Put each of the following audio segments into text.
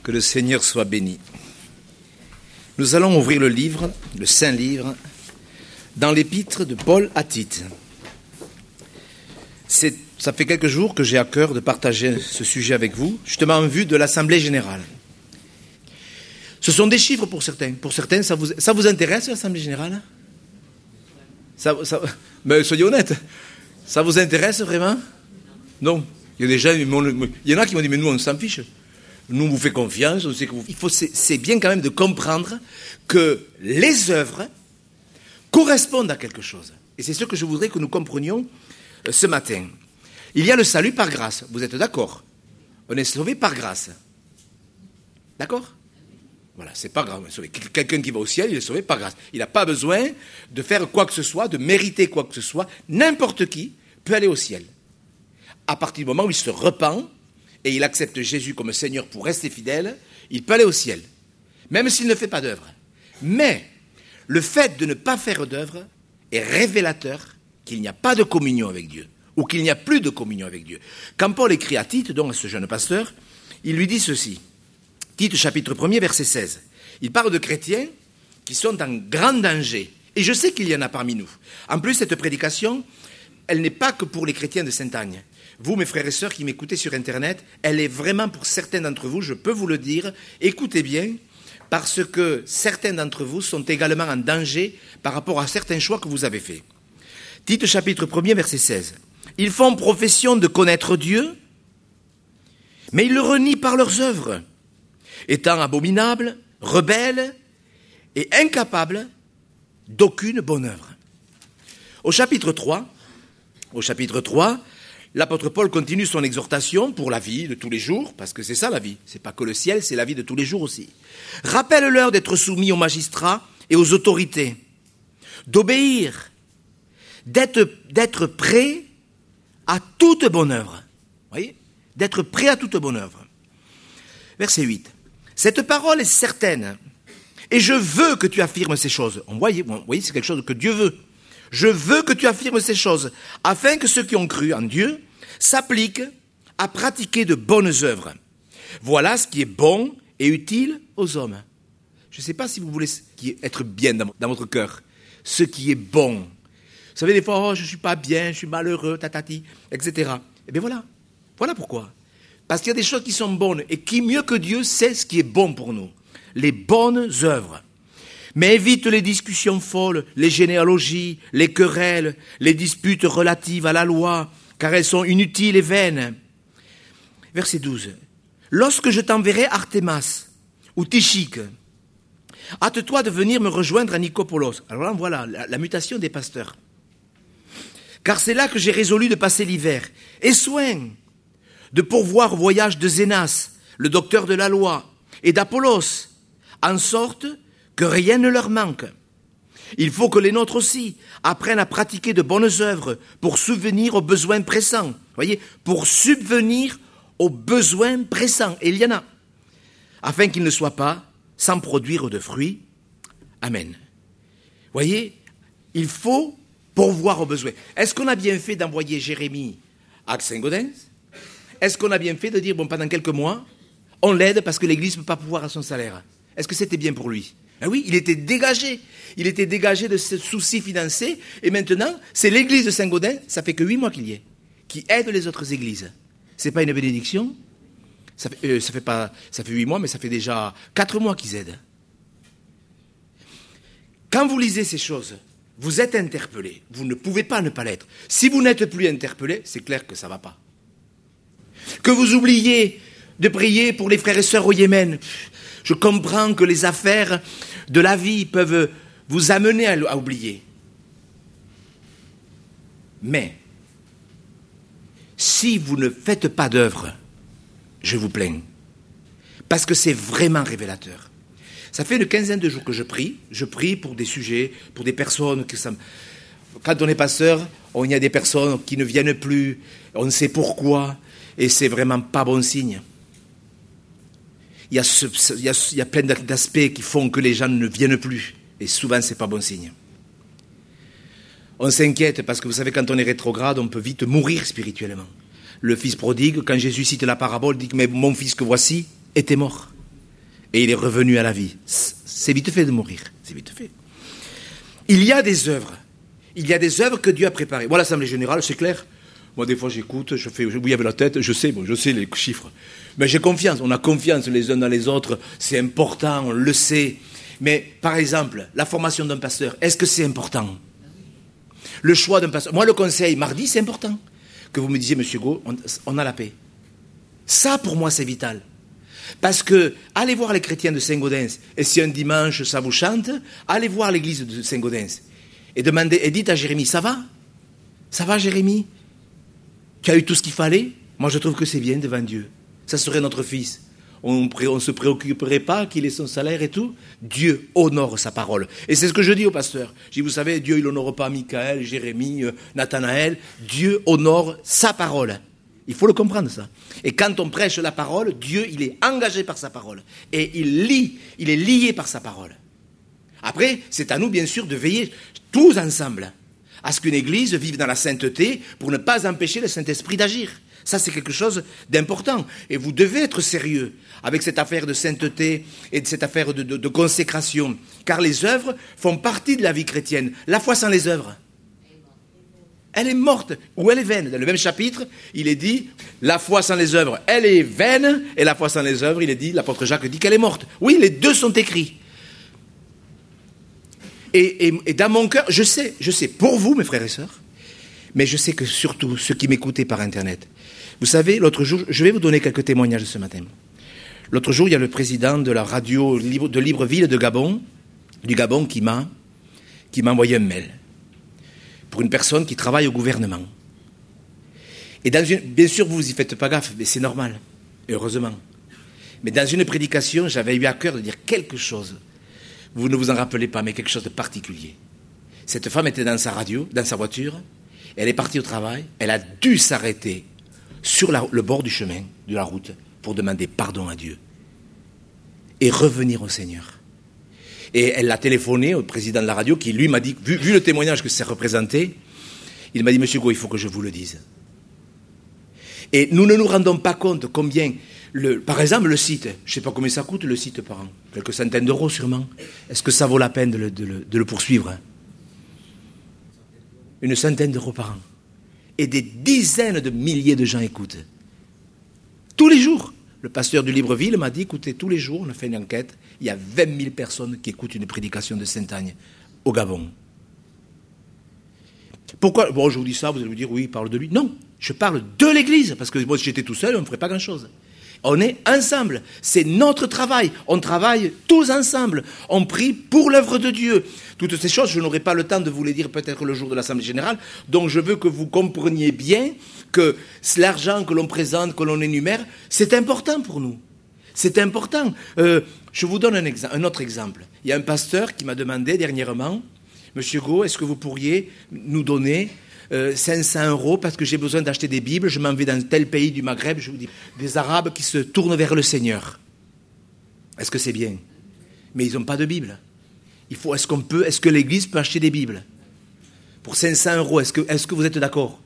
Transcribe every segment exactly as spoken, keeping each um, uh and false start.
Que le Seigneur soit béni. Nous allons ouvrir le livre, le Saint Livre, dans l'épître de Paul à Tite. C'est, ça fait quelques jours que j'ai à cœur de partager ce sujet avec vous, justement en vue de l'Assemblée Générale. Ce sont des chiffres pour certains. Pour certains, ça vous, ça vous intéresse l'Assemblée Générale ? ça, ça, Mais soyez honnêtes, ça vous intéresse vraiment ? Non. Il y a des gens, il y en a qui m'ont dit, mais nous on s'en fiche. Nous, on vous fait confiance, on sait que vous... Il faut, c'est, c'est bien quand même de comprendre que les œuvres correspondent à quelque chose. Et c'est ce que je voudrais que nous comprenions ce matin. Il y a le salut par grâce. Vous êtes d'accord ? On est sauvé par grâce. D'accord ? Voilà, c'est pas grave. Quelqu'un qui va au ciel, il est sauvé par grâce. Il n'a pas besoin de faire quoi que ce soit, de mériter quoi que ce soit. N'importe qui peut aller au ciel. À partir du moment où il se repent, et il accepte Jésus comme Seigneur pour rester fidèle, il peut aller au ciel, même s'il ne fait pas d'œuvre. Mais le fait de ne pas faire d'œuvre est révélateur qu'il n'y a pas de communion avec Dieu, ou qu'il n'y a plus de communion avec Dieu. Quand Paul écrit à Tite, donc à ce jeune pasteur, il lui dit ceci. Tite chapitre premier, verset seize. Il parle de chrétiens qui sont en grand danger. Et je sais qu'il y en a parmi nous. En plus, cette prédication, elle n'est pas que pour les chrétiens de Sainte-Agne. Vous, mes frères et sœurs qui m'écoutez sur Internet, elle est vraiment pour certains d'entre vous, je peux vous le dire, écoutez bien, parce que certains d'entre vous sont également en danger par rapport à certains choix que vous avez faits. Tite chapitre premier, verset seize. Ils font profession de connaître Dieu, mais ils le renient par leurs œuvres, étant abominables, rebelles et incapables d'aucune bonne œuvre. Au chapitre trois, au chapitre trois, l'apôtre Paul continue son exhortation pour la vie de tous les jours, parce que c'est ça la vie, c'est pas que le ciel, c'est la vie de tous les jours aussi. Rappelle-leur d'être soumis aux magistrats et aux autorités, d'obéir, d'être, d'être prêt à toute bonne œuvre. Vous voyez ? D'être prêt à toute bonne œuvre. Verset huit. Cette parole est certaine, et je veux que tu affirmes ces choses. Vous voyez, vous voyez, c'est quelque chose que Dieu veut. Je veux que tu affirmes ces choses, afin que ceux qui ont cru en Dieu s'appliquent à pratiquer de bonnes œuvres. Voilà ce qui est bon et utile aux hommes. Je ne sais pas si vous voulez être bien dans votre cœur. Ce qui est bon. Vous savez, des fois, oh, je ne suis pas bien, je suis malheureux, tatati, et cetera. Eh bien voilà. Voilà pourquoi. Parce qu'il y a des choses qui sont bonnes et qui, mieux que Dieu, sait ce qui est bon pour nous. Les bonnes œuvres. Mais évite les discussions folles, les généalogies, les querelles, les disputes relatives à la loi, car elles sont inutiles et vaines. Verset douze. Lorsque je t'enverrai Artémas ou Tychique, hâte-toi de venir me rejoindre à Nicopolos. Alors là, voilà, la, la mutation des pasteurs. Car c'est là que j'ai résolu de passer l'hiver. Aie soin de pourvoir au voyage de Zénas, le docteur de la loi, et d'Apollos, en sorte que rien ne leur manque. Il faut que les nôtres aussi apprennent à pratiquer de bonnes œuvres pour subvenir aux besoins pressants. Vous voyez, pour subvenir aux besoins pressants. Et il y en a. Afin qu'ils ne soient pas sans produire de fruits. Amen. Vous voyez, il faut pourvoir aux besoins. Est-ce qu'on a bien fait d'envoyer Jérémie à Saint-Gaudens ? Est-ce qu'on a bien fait de dire, bon, pendant quelques mois, on l'aide parce que l'Église ne peut pas pouvoir à son salaire ? Est-ce que c'était bien pour lui ? Ah oui, il était dégagé. Il était dégagé de ce souci financier. Et maintenant, c'est l'église de Saint-Gaudens, ça fait que huit mois qu'il y est, qui aide les autres églises. C'est pas une bénédiction ? Ça fait, euh, ça fait pas, ça fait huit mois, mais ça fait déjà quatre mois qu'ils aident. Quand vous lisez ces choses, vous êtes interpellé. Vous ne pouvez pas ne pas l'être. Si vous n'êtes plus interpellé, c'est clair que ça ne va pas. Que vous oubliez de prier pour les frères et sœurs au Yémen. Je comprends que les affaires de la vie peuvent vous amener à, à oublier. Mais, si vous ne faites pas d'œuvre, je vous plains. Parce que c'est vraiment révélateur. Ça fait une quinzaine de jours que je prie. Je prie pour des sujets, pour des personnes. Que ça... Quand on est pasteur, il y a des personnes qui ne viennent plus. On ne sait pourquoi. Et c'est vraiment pas bon signe. Il y, a ce, il, y a, il y a plein d'aspects qui font que les gens ne viennent plus. Et souvent, ce n'est pas bon signe. On s'inquiète parce que vous savez, quand on est rétrograde, on peut vite mourir spirituellement. Le fils prodigue, quand Jésus cite la parabole, dit que mais mon fils que voici était mort. Et il est revenu à la vie. C'est vite fait de mourir. C'est vite fait. Il y a des œuvres. Il y a des œuvres que Dieu a préparées. Voilà l'Assemblée générale, c'est clair. Moi, des fois, j'écoute, je fais oui avec la tête, je sais, bon, je sais les chiffres. Mais j'ai confiance, on a confiance les uns dans les autres, c'est important, on le sait. Mais, par exemple, la formation d'un pasteur, est-ce que c'est important? Le choix d'un pasteur. Moi, le conseil, mardi, c'est important. Que vous me disiez, Monsieur Go, on, on a la paix. Ça, pour moi, c'est vital. Parce que, allez voir les chrétiens de Saint-Gaudens, et si un dimanche, ça vous chante, allez voir l'église de Saint-Gaudens. Et demandez, et dites à Jérémie, ça va? Ça va, Jérémie? Tu as eu tout ce qu'il fallait? Moi, je trouve que c'est bien devant Dieu. Ça serait notre fils. On ne se préoccuperait pas qu'il ait son salaire et tout. Dieu honore sa parole. Et c'est ce que je dis au pasteur. Je dis, vous savez, Dieu, il n'honore pas Michael, Jérémie, euh, Nathanaël. Dieu honore sa parole. Il faut le comprendre, ça. Et quand on prêche la parole, Dieu, il est engagé par sa parole. Et il lie, il est lié par sa parole. Après, c'est à nous, bien sûr, de veiller tous ensemble à ce qu'une église vive dans la sainteté pour ne pas empêcher le Saint-Esprit d'agir. Ça, c'est quelque chose d'important. Et vous devez être sérieux avec cette affaire de sainteté et de cette affaire de, de, de consécration. Car les œuvres font partie de la vie chrétienne. La foi sans les œuvres, elle est morte ou elle est vaine. Dans le même chapitre, il est dit, la foi sans les œuvres, elle est vaine. Et la foi sans les œuvres, il est dit, l'apôtre Jacques dit qu'elle est morte. Oui, les deux sont écrits. Et, et, et dans mon cœur, je sais, je sais, pour vous, mes frères et sœurs, mais je sais que surtout ceux qui m'écoutaient par Internet, vous savez, l'autre jour, je vais vous donner quelques témoignages ce matin. L'autre jour, il y a le président de la radio de Libreville de Gabon, du Gabon, qui m'a, qui m'a envoyé un mail pour une personne qui travaille au gouvernement. Et dans une, bien sûr, vous y faites pas gaffe, mais c'est normal, heureusement. Mais dans une prédication, j'avais eu à cœur de dire quelque chose. Vous ne vous en rappelez pas, mais quelque chose de particulier. Cette femme était dans sa radio, dans sa voiture, elle est partie au travail, elle a dû s'arrêter sur la, le bord du chemin, de la route, pour demander pardon à Dieu et revenir au Seigneur. Et elle a téléphoné au président de la radio qui, lui, m'a dit, vu, vu le témoignage que ça représentait, il m'a dit, Monsieur Go, il faut que je vous le dise. Et nous ne nous rendons pas compte combien, le, par exemple, le site, je ne sais pas combien ça coûte le site par an, quelques centaines d'euros sûrement. Est-ce que ça vaut la peine de le, de le, de le poursuivre? Une centaine d'euros par an. Et des dizaines de milliers de gens écoutent. Tous les jours. Le pasteur du Libreville m'a dit, écoutez, tous les jours, on a fait une enquête, il y a vingt mille personnes qui écoutent une prédication de Sainte-Agne au Gabon. Pourquoi? Bon, je vous dis ça, vous allez me dire, oui, il parle de lui. Non, je parle de l'Église, parce que moi, si j'étais tout seul, on ne ferait pas grand-chose. On est ensemble, c'est notre travail, on travaille tous ensemble, on prie pour l'œuvre de Dieu. Toutes ces choses, je n'aurai pas le temps de vous les dire peut-être le jour de l'Assemblée Générale, donc je veux que vous compreniez bien que l'argent que l'on présente, que l'on énumère, c'est important pour nous. C'est important. Euh, je vous donne un, exa- un autre exemple. Il y a un pasteur qui m'a demandé dernièrement, Monsieur Go, est-ce que vous pourriez nous donner Euh, cinq cents euros parce que j'ai besoin d'acheter des Bibles, je m'en vais dans tel pays du Maghreb, je vous dis, des Arabes qui se tournent vers le Seigneur. Est-ce que c'est bien? Mais ils n'ont pas de Bible. Il faut, est-ce qu'on peut, est-ce que l'Église peut acheter des Bibles? Pour cinq cents euros, est-ce que, est-ce que vous êtes d'accord?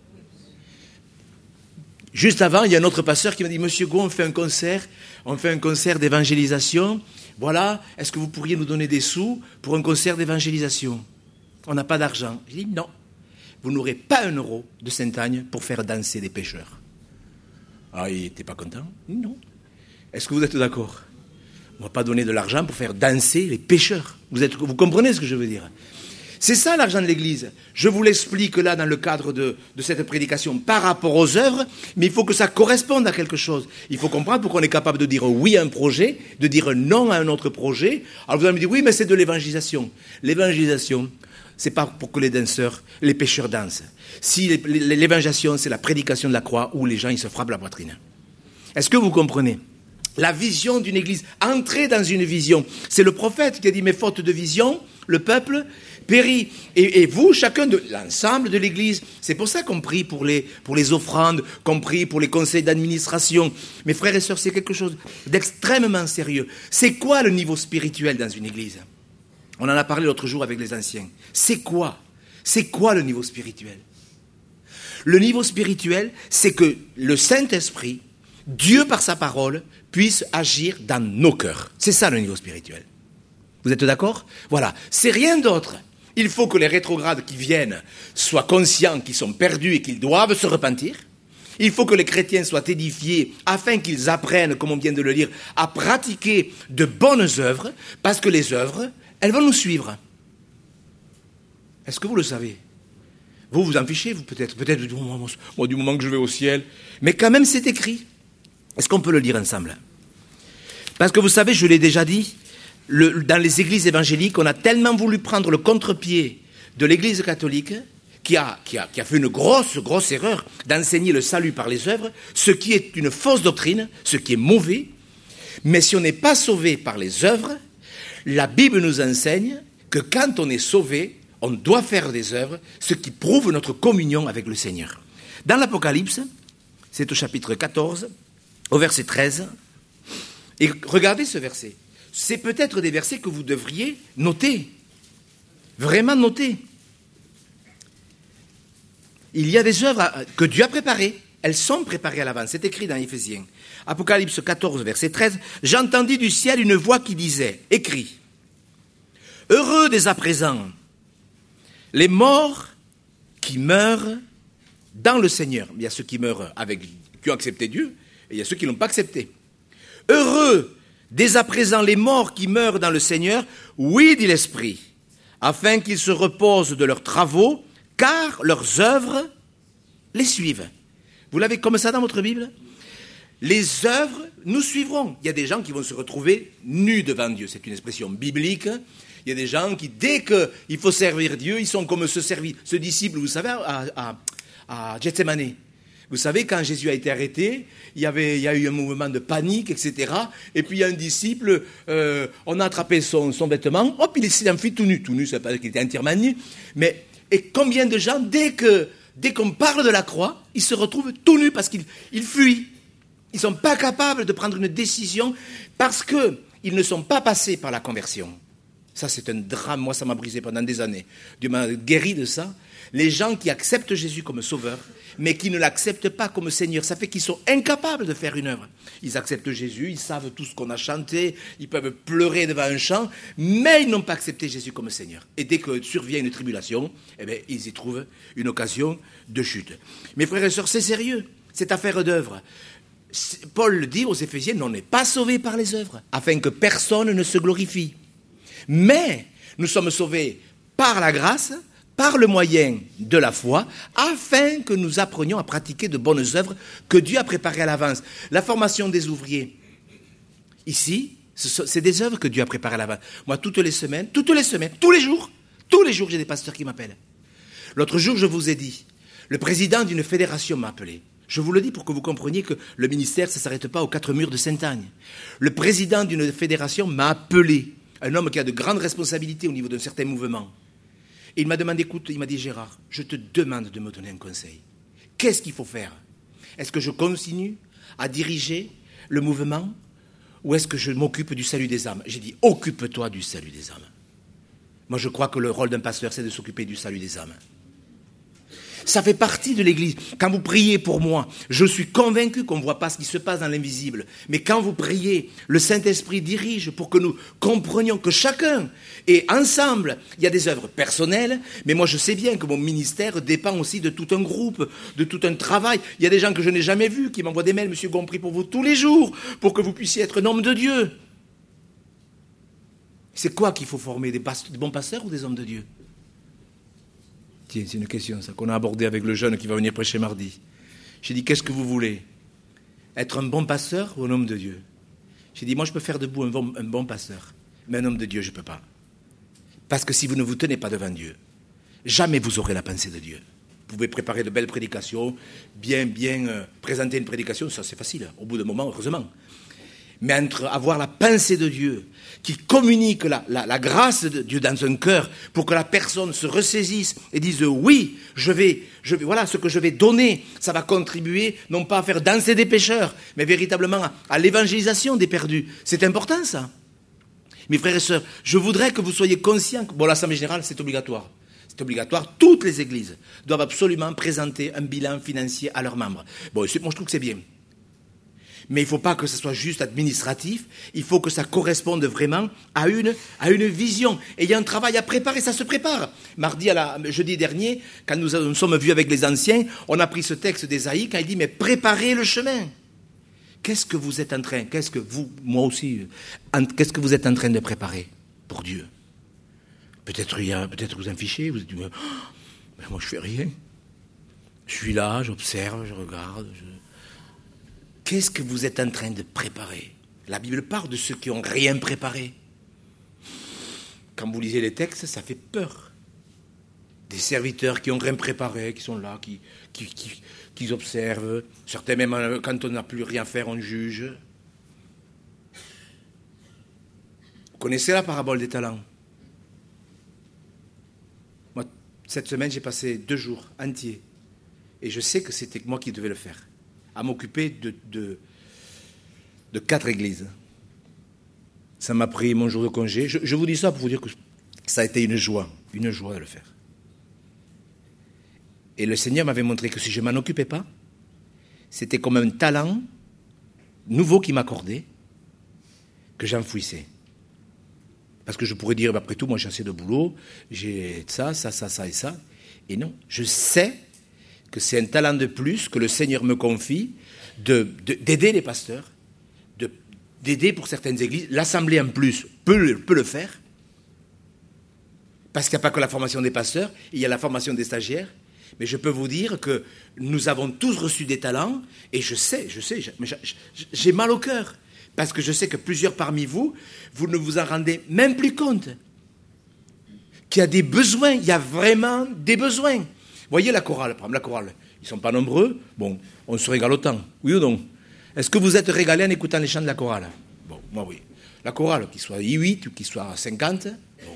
Juste avant, il y a un autre pasteur qui m'a dit, Monsieur Go, on fait un concert, on fait un concert d'évangélisation, voilà, est-ce que vous pourriez nous donner des sous pour un concert d'évangélisation? On n'a pas d'argent. J'ai dit, non. Vous n'aurez pas un euro de Sainte-Agne pour faire danser des pêcheurs. Ah, il n'était pas content? Non. Est-ce que vous êtes d'accord? On ne va pas donner de l'argent pour faire danser les pêcheurs. Vous, êtes, vous comprenez ce que je veux dire? C'est ça l'argent de l'Église. Je vous l'explique là dans le cadre de, de cette prédication par rapport aux œuvres, mais il faut que ça corresponde à quelque chose. Il faut comprendre pourquoi on est capable de dire oui à un projet, de dire non à un autre projet. Alors vous allez me dire, oui, mais c'est de l'évangélisation. L'évangélisation, c'est pas pour que les danseurs, les pêcheurs dansent. Si l'évangélisation, c'est la prédication de la croix où les gens ils se frappent la poitrine. Est-ce que vous comprenez? La vision d'une église, entrer dans une vision. C'est le prophète qui a dit, mais faute de vision, le peuple périt. Et, et vous, chacun de l'ensemble de l'église, c'est pour ça qu'on prie pour les, pour les offrandes, qu'on prie pour les conseils d'administration. Mes frères et sœurs, c'est quelque chose d'extrêmement sérieux. C'est quoi le niveau spirituel dans une église? On en a parlé l'autre jour avec les anciens. C'est quoi? C'est quoi le niveau spirituel? Le niveau spirituel, c'est que le Saint-Esprit Dieu, par sa parole, puisse agir dans nos cœurs. C'est ça le niveau spirituel. Vous êtes d'accord? Voilà, c'est rien d'autre. Il faut que les rétrogrades qui viennent soient conscients qu'ils sont perdus et qu'ils doivent se repentir. Il faut que les chrétiens soient édifiés afin qu'ils apprennent, comme on vient de le lire, à pratiquer de bonnes œuvres, parce que les œuvres, elles vont nous suivre. Est-ce que vous le savez? Vous, vous en fichez, vous peut-être, peut-être, moi, du moment que je vais au ciel. Mais quand même, c'est écrit. Est-ce qu'on peut le lire ensemble? Parce que vous savez, je l'ai déjà dit, le, dans les églises évangéliques, on a tellement voulu prendre le contre-pied de l'église catholique qui a, qui, a, qui a fait une grosse, grosse erreur d'enseigner le salut par les œuvres, ce qui est une fausse doctrine, ce qui est mauvais. Mais si on n'est pas sauvé par les œuvres, la Bible nous enseigne que quand on est sauvé, on doit faire des œuvres, ce qui prouve notre communion avec le Seigneur. Dans l'Apocalypse, c'est au chapitre quatorze, au verset treize, et regardez ce verset. C'est peut-être des versets que vous devriez noter, vraiment noter. Il y a des œuvres que Dieu a préparées, elles sont préparées à l'avance, c'est écrit dans Éphésiens. Apocalypse quatorze, verset treize, « J'entendis du ciel une voix qui disait, écrit, « Heureux dès à présent les morts qui meurent dans le Seigneur. » Il y a ceux qui meurent avec, qui ont accepté Dieu, et il y a ceux qui ne l'ont pas accepté. « Heureux dès à présent les morts qui meurent dans le Seigneur, oui, dit l'Esprit, afin qu'ils se reposent de leurs travaux, car leurs œuvres les suivent. » Vous l'avez comme ça dans votre Bible? Les œuvres nous suivront. Il y a des gens qui vont se retrouver nus devant Dieu. C'est une expression biblique. Il y a des gens qui, dès qu'il faut servir Dieu, ils sont comme ce, servi, ce disciple, vous savez, à, à, à Gethsemane. Vous savez, quand Jésus a été arrêté, il y, avait, il y a eu un mouvement de panique, et cetera. Et puis il y a un disciple, euh, on a attrapé son, son vêtement, hop, il s'est enfui tout nu. Tout nu, ça veut pas dire qu'il était entièrement nu. Mais, et combien de gens, dès, que, dès qu'on parle de la croix, ils se retrouvent tout nus parce qu'ils ils fuient. Ils ne sont pas capables de prendre une décision parce qu'ils ne sont pas passés par la conversion. Ça, c'est un drame. Moi, ça m'a brisé pendant des années. Dieu m'a guéri de ça. Les gens qui acceptent Jésus comme sauveur, mais qui ne l'acceptent pas comme Seigneur, ça fait qu'ils sont incapables de faire une œuvre. Ils acceptent Jésus, ils savent tout ce qu'on a chanté, ils peuvent pleurer devant un chant, mais ils n'ont pas accepté Jésus comme Seigneur. Et dès que survient une tribulation, eh bien, ils y trouvent une occasion de chute. Mes frères et sœurs, c'est sérieux, cette affaire d'œuvre. Paul dit aux Éphésiens, on n'est pas sauvés par les œuvres, afin que personne ne se glorifie. Mais nous sommes sauvés par la grâce, par le moyen de la foi, afin que nous apprenions à pratiquer de bonnes œuvres que Dieu a préparées à l'avance. La formation des ouvriers, ici, c'est des œuvres que Dieu a préparées à l'avance. Moi, toutes les semaines, toutes les semaines, tous les jours, tous les jours, j'ai des pasteurs qui m'appellent. L'autre jour, je vous ai dit, le président d'une fédération m'a appelé. Je vous le dis pour que vous compreniez que le ministère, ça ne s'arrête pas aux quatre murs de Sainte-Agne. Le président d'une fédération m'a appelé, un homme qui a de grandes responsabilités au niveau d'un certain mouvement. Et il m'a demandé, écoute, il m'a dit, Gérard, je te demande de me donner un conseil. Qu'est-ce qu'il faut faire? Est-ce que je continue à diriger le mouvement ou est-ce que je m'occupe du salut des âmes? J'ai dit, occupe-toi du salut des âmes. Moi, je crois que le rôle d'un pasteur, c'est de s'occuper du salut des âmes. Ça fait partie de l'Église. Quand vous priez pour moi, je suis convaincu qu'on ne voit pas ce qui se passe dans l'invisible. Mais quand vous priez, le Saint-Esprit dirige pour que nous comprenions que chacun est ensemble. Il y a des œuvres personnelles, mais moi je sais bien que mon ministère dépend aussi de tout un groupe, de tout un travail. Il y a des gens que je n'ai jamais vus qui m'envoient des mails, Monsieur Gon prie pour vous tous les jours, pour que vous puissiez être un homme de Dieu. C'est quoi qu'il faut former, des, pasteurs, des bons pasteurs ou des hommes de Dieu? Tiens, c'est une question, ça, qu'on a abordée avec le jeune qui va venir prêcher mardi. J'ai dit, qu'est-ce que vous voulez? Être un bon pasteur ou un homme de Dieu? J'ai dit, moi, je peux faire debout un bon, un bon pasteur, mais un homme de Dieu, je ne peux pas. Parce que si vous ne vous tenez pas devant Dieu, jamais vous aurez la pensée de Dieu. Vous pouvez préparer de belles prédications, bien, bien euh, présenter une prédication, ça c'est facile, au bout d'un moment, heureusement. Mais entre avoir la pensée de Dieu, qui communique la, la, la grâce de Dieu dans un cœur, pour que la personne se ressaisisse et dise oui, je vais, je vais, voilà, ce que je vais donner, ça va contribuer, non pas à faire danser des pécheurs, mais véritablement à, à l'évangélisation des perdus. C'est important ça. Mes frères et sœurs, je voudrais que vous soyez conscients que, bon, l'Assemblée générale, c'est obligatoire. C'est obligatoire. Toutes les églises doivent absolument présenter un bilan financier à leurs membres. Bon, moi je trouve que c'est bien. Mais il ne faut pas que ce soit juste administratif, il faut que ça corresponde vraiment à une, à une vision. Et il y a un travail à préparer, ça se prépare. Mardi, à la, jeudi dernier, quand nous nous sommes vus avec les anciens, on a pris ce texte d'Ésaïe, quand il dit « Mais préparez le chemin ». Qu'est-ce que vous êtes en train, qu'est-ce que vous, moi aussi, qu'est-ce que vous êtes en train de préparer pour Dieu? Peut-être il y a, peut-être vous en fichez, vous dites, oh, mais moi je fais rien. Je suis là, j'observe, je regarde. Je... Qu'est-ce que vous êtes en train de préparer? La Bible parle de ceux qui n'ont rien préparé. Quand vous lisez les textes, ça fait peur. Des serviteurs qui n'ont rien préparé, qui sont là, qui, qui, qui, qui observent. Certains même, quand on n'a plus rien à faire, on juge. Vous connaissez la parabole des talents? Moi, cette semaine, j'ai passé deux jours entiers. Et je sais que c'était moi qui devais le faire. À m'occuper de, de, de quatre églises. Ça m'a pris mon jour de congé. Je, je vous dis ça pour vous dire que ça a été une joie. Une joie de le faire. Et le Seigneur m'avait montré que si je ne m'en occupais pas, c'était comme un talent nouveau qu'il m'accordait, que j'enfouissais. Parce que je pourrais dire, après tout, moi j'ai assez de boulot, j'ai ça, ça, ça, ça et ça. Et non, je sais que c'est un talent de plus que le Seigneur me confie de, de, d'aider les pasteurs, de, d'aider pour certaines églises. L'Assemblée en plus peut, peut le faire, parce qu'il n'y a pas que la formation des pasteurs, il y a la formation des stagiaires. Mais je peux vous dire que nous avons tous reçu des talents, et je sais, je sais, mais j'ai mal au cœur. Parce que je sais que plusieurs parmi vous, vous ne vous en rendez même plus compte. Qu'il y a des besoins, il y a vraiment des besoins. Voyez la chorale, par exemple, la chorale. Ils ne sont pas nombreux, bon, on se régale autant. Oui ou non? Est-ce que vous êtes régalés en écoutant les chants de la chorale? Bon, moi oui. La chorale, qu'il soit huit ou qu'il soit cinquante, bon.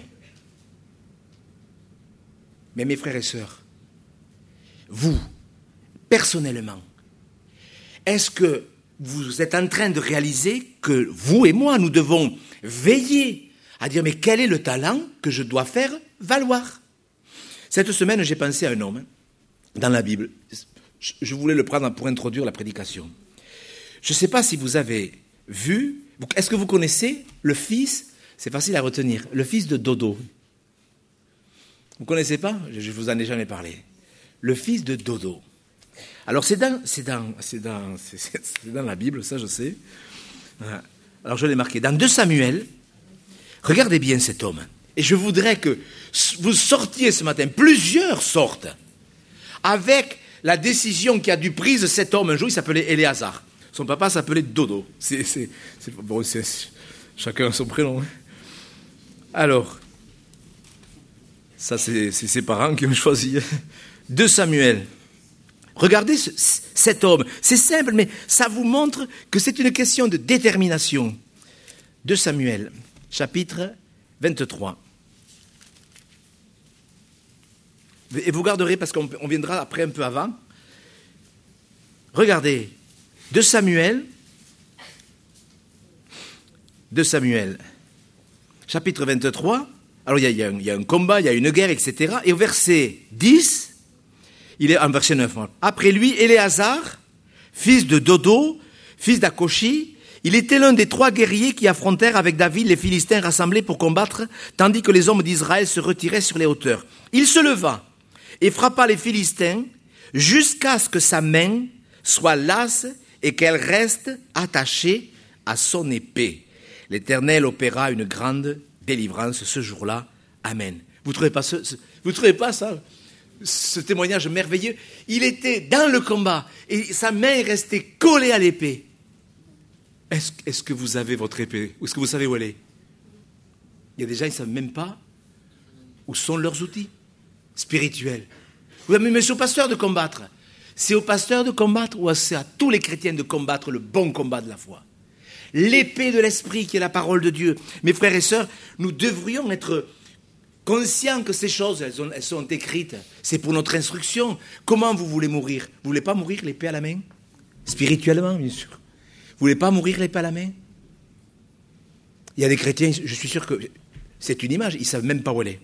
Mais mes frères et sœurs, vous, personnellement, est-ce que vous êtes en train de réaliser que vous et moi, nous devons veiller à dire, mais quel est le talent que je dois faire valoir? Cette semaine, j'ai pensé à un homme dans la Bible. Je voulais le prendre pour introduire la prédication. Je ne sais pas si vous avez vu, est-ce que vous connaissez le fils, c'est facile à retenir, le fils de Dodo? Vous ne connaissez pas? Je ne vous en ai jamais parlé. Le fils de Dodo. Alors c'est dans, c'est dans, c'est dans, c'est, c'est dans la Bible, ça je sais. Alors je l'ai marqué. Dans deux Samuel, regardez bien cet homme. Et je voudrais que vous sortiez ce matin, plusieurs sortent, avec la décision qui a dû prise cet homme. Un jour, il s'appelait Éléazar. Son papa s'appelait Dodo. C'est, c'est, c'est, bon, c'est, chacun a son prénom. Alors, ça c'est, c'est ses parents qui ont choisi. deux Samuel. Regardez ce, cet homme. C'est simple, mais ça vous montre que c'est une question de détermination. deux Samuel, chapitre vingt-trois. Et vous garderez, parce qu'on on viendra après un peu avant. Regardez, deux Samuel, deux Samuel, chapitre vingt-trois. Alors il y a, il y a, un, il y a un combat, il y a une guerre, et cetera. Et au verset dix, il est en verset neuf. Après lui, Éléazar, fils de Dodo, fils d'Akoshi, il était l'un des trois guerriers qui affrontèrent avec David les Philistins rassemblés pour combattre, tandis que les hommes d'Israël se retiraient sur les hauteurs. Il se leva et frappa les Philistins jusqu'à ce que sa main soit lasse et qu'elle reste attachée à son épée. L'Éternel opéra une grande délivrance ce jour-là. Amen. Vous ne trouvez pas, ce, ce, vous trouvez pas ça, ce témoignage merveilleux? Il était dans le combat et sa main restait collée à l'épée. Est-ce, est-ce que vous avez votre épée? Ou est-ce que vous savez où elle est? Il y a des gens qui ne savent même pas où sont leurs outils spirituels. Oui, mais c'est au pasteur de combattre. C'est au pasteur de combattre ou c'est à tous les chrétiens de combattre le bon combat de la foi? L'épée de l'esprit qui est la parole de Dieu. Mes frères et sœurs, nous devrions être conscients que ces choses, elles, ont, elles sont écrites. C'est pour notre instruction. Comment vous voulez mourir? Vous ne voulez pas mourir l'épée à la main? Spirituellement, bien sûr. Vous ne voulez pas mourir l'épée à la main? Il y a des chrétiens, je suis sûr que c'est une image, ils ne savent même pas où elle est.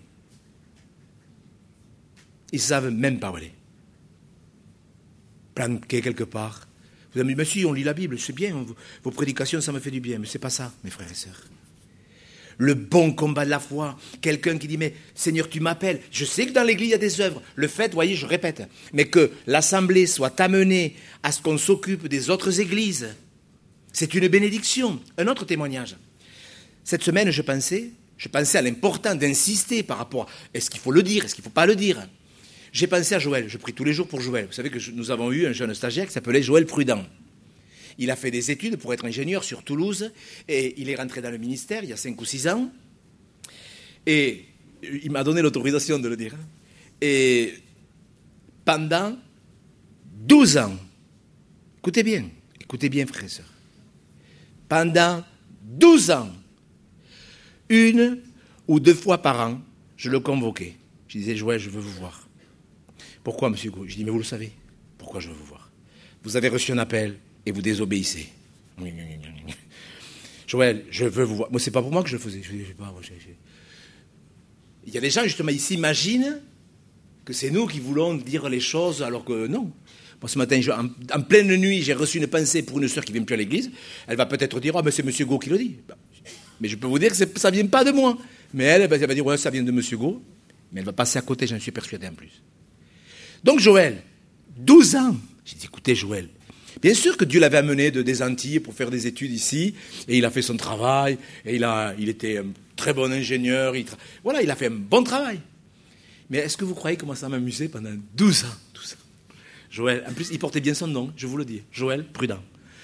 Ils ne savent même pas où elle est. Planquée quelque part. Vous avez dit, mais si, on lit la Bible, c'est bien, vos, vos prédications, ça me fait du bien. Mais c'est pas ça, mes frères et sœurs. Le bon combat de la foi, quelqu'un qui dit, mais Seigneur, tu m'appelles. Je sais que dans l'église, il y a des œuvres. Le fait, vous voyez, je répète, mais que l'assemblée soit amenée à ce qu'on s'occupe des autres églises, c'est une bénédiction. Un autre témoignage. Cette semaine, je pensais, je pensais à l'important d'insister par rapport à, est-ce qu'il faut le dire, est-ce qu'il ne faut pas le dire. J'ai pensé à Joël, je prie tous les jours pour Joël. Vous savez que je, nous avons eu un jeune stagiaire qui s'appelait Joël Prudent. Il a fait des études pour être ingénieur sur Toulouse et il est rentré dans le ministère il y a cinq ou six ans. Et il m'a donné l'autorisation de le dire. Et pendant douze ans, écoutez bien, écoutez bien frères et sœurs, pendant douze ans, une ou deux fois par an, je le convoquais. Je disais, Joël, je veux vous voir. Pourquoi, monsieur Gault? Je dis, mais vous le savez, pourquoi je veux vous voir? Vous avez reçu un appel et vous désobéissez. Joël, je veux vous voir. Moi, c'est pas pour moi que je le faisais. Je dis, je sais pas, moi, je, je... Il y a des gens, justement, ils s'imaginent que c'est nous qui voulons dire les choses, alors que non. Moi, ce matin, je, en, en pleine nuit, j'ai reçu une pensée pour une sœur qui ne vient plus à l'église. Elle va peut-être dire, ah, oh, ben c'est monsieur Gault qui le dit. Mais je peux vous dire que ça ne vient pas de moi. Mais elle, ben, elle va dire, ouais, ça vient de monsieur Gault. Mais elle va passer à côté, j'en suis persuadé en plus. Donc, Joël, douze ans. J'ai dit, écoutez, Joël, bien sûr que Dieu l'avait amené de, des Antilles pour faire des études ici, et il a fait son travail, et il, a, il était un très bon ingénieur. Il tra... Voilà, il a fait un bon travail. Mais est-ce que vous croyez comment ça m'amusait pendant douze ans, douze ans Joël, en plus, il portait bien son nom, je vous le dis. Joël Prudent.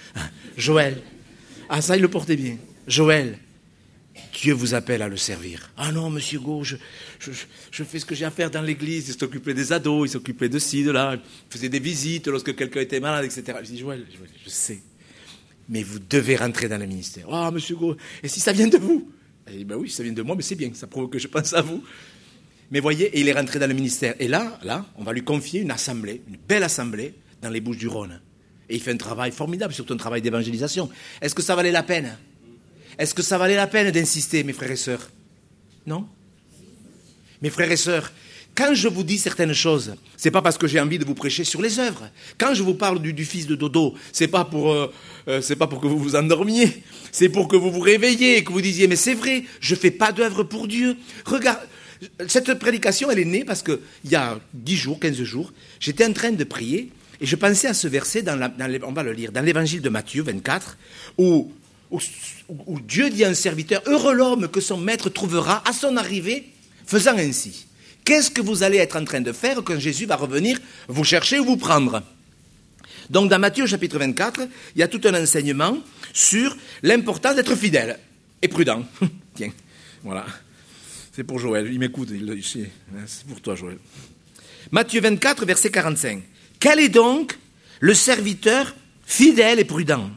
Joël. Ah, ça, il le portait bien. Joël, Dieu vous appelle à le servir. Ah non, monsieur Gault, je, je, je fais ce que j'ai à faire dans l'église. Il s'occupait des ados, il s'occupait de ci, de là. Il faisait des visites lorsque quelqu'un était malade, et cetera. Je dis, Joël, Joël, je sais. Mais vous devez rentrer dans le ministère. Ah, oh, monsieur Gault, et si ça vient de vous? Il dit, ben oui, ça vient de moi, mais c'est bien, ça prouve que je pense à vous. Mais voyez, et il est rentré dans le ministère. Et là, là, on va lui confier une assemblée, une belle assemblée, dans les Bouches-du-Rhône. Et il fait un travail formidable, surtout un travail d'évangélisation. Est-ce que ça valait la peine? Est-ce que ça valait la peine d'insister, mes frères et sœurs? Non? Mes frères et sœurs, quand je vous dis certaines choses, c'est pas parce que j'ai envie de vous prêcher sur les œuvres. Quand je vous parle du, du fils de Dodo, c'est pas pour, euh, euh, c'est pas pour que vous vous endormiez. C'est pour que vous vous réveilliez et que vous disiez, mais c'est vrai, je fais pas d'œuvre pour Dieu. Regarde, cette prédication, elle est née parce que il y a dix jours, quinze jours, j'étais en train de prier et je pensais à ce verset, dans la, dans les, on va le lire, dans l'évangile de Matthieu vingt-quatre, où, où, où Dieu dit à un serviteur, heureux l'homme que son maître trouvera à son arrivée, faisant ainsi. Qu'est-ce que vous allez être en train de faire quand Jésus va revenir vous chercher ou vous prendre? Donc dans Matthieu chapitre vingt-quatre, il y a tout un enseignement sur l'importance d'être fidèle et prudent. Tiens, voilà. C'est pour Joël, il m'écoute, il, c'est pour toi Joël. Matthieu vingt-quatre, verset quarante-cinq. Quel est donc le serviteur fidèle et prudent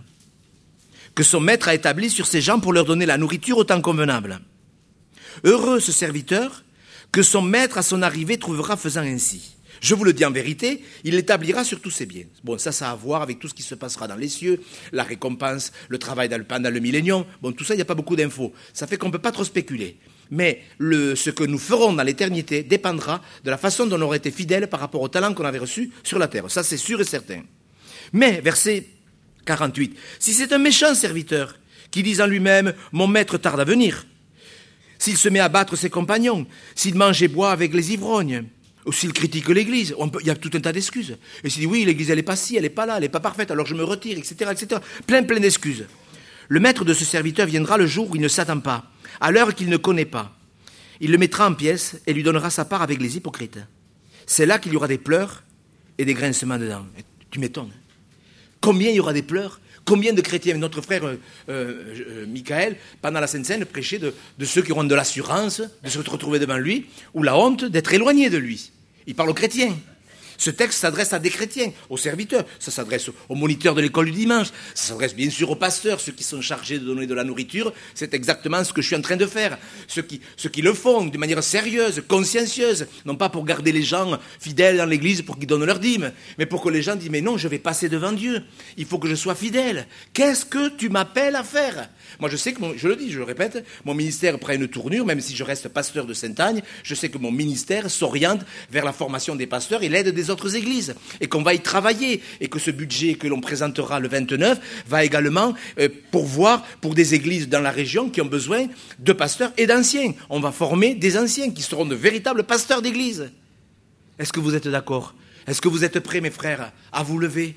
que son maître a établi sur ses gens pour leur donner la nourriture au temps convenable? Heureux ce serviteur que son maître à son arrivée trouvera faisant ainsi. Je vous le dis en vérité, il l'établira sur tous ses biens. Bon, ça, ça a à voir avec tout ce qui se passera dans les cieux, la récompense, le travail dans le, pendant le millénium. Bon, tout ça, il n'y a pas beaucoup d'infos. Ça fait qu'on ne peut pas trop spéculer. Mais le, ce que nous ferons dans l'éternité dépendra de la façon dont on aurait été fidèles par rapport au talent qu'on avait reçu sur la terre. Ça, c'est sûr et certain. Mais, verset quarante-huit, si c'est un méchant serviteur qui dit en lui-même « Mon maître tarde à venir », s'il se met à battre ses compagnons, s'il mange et boit avec les ivrognes, ou s'il critique l'Église, on peut, il y a tout un tas d'excuses. Et s'il dit, oui, l'Église, elle n'est pas ci, elle n'est pas là, elle n'est pas parfaite, alors je me retire, et cetera, et cetera. Plein, plein d'excuses. Le maître de ce serviteur viendra le jour où il ne s'attend pas, à l'heure qu'il ne connaît pas. Il le mettra en pièces et lui donnera sa part avec les hypocrites. C'est là qu'il y aura des pleurs et des grincements de dents. Et tu m'étonnes. Combien il y aura des pleurs? Combien de chrétiens, notre frère euh, euh, Michael, pendant la Sainte Seine, prêchait de, de ceux qui auront de l'assurance, de se retrouver devant lui, ou la honte d'être éloignés de lui. Il parle aux chrétiens. Ce texte s'adresse à des chrétiens, aux serviteurs, ça s'adresse aux moniteurs de l'école du dimanche, ça s'adresse bien sûr aux pasteurs, ceux qui sont chargés de donner de la nourriture. C'est exactement ce que je suis en train de faire. Ceux qui, ceux qui le font de manière sérieuse, consciencieuse, non pas pour garder les gens fidèles dans l'église pour qu'ils donnent leur dîme, mais pour que les gens disent, mais non, je vais passer devant Dieu, il faut que je sois fidèle. Qu'est-ce que tu m'appelles à faire? Moi, je sais que, mon, je le dis, je le répète, mon ministère prend une tournure, même si je reste pasteur de Sainte-Agne, je sais que mon ministère s'oriente vers la formation des pasteurs et l'aide des autres églises et qu'on va y travailler et que ce budget que l'on présentera le vingt-neuf va également euh, pourvoir pour des églises dans la région qui ont besoin de pasteurs et d'anciens. On va former des anciens qui seront de véritables pasteurs d'église. Est-ce que vous êtes d'accord? Est-ce que vous êtes prêts, mes frères, à vous lever?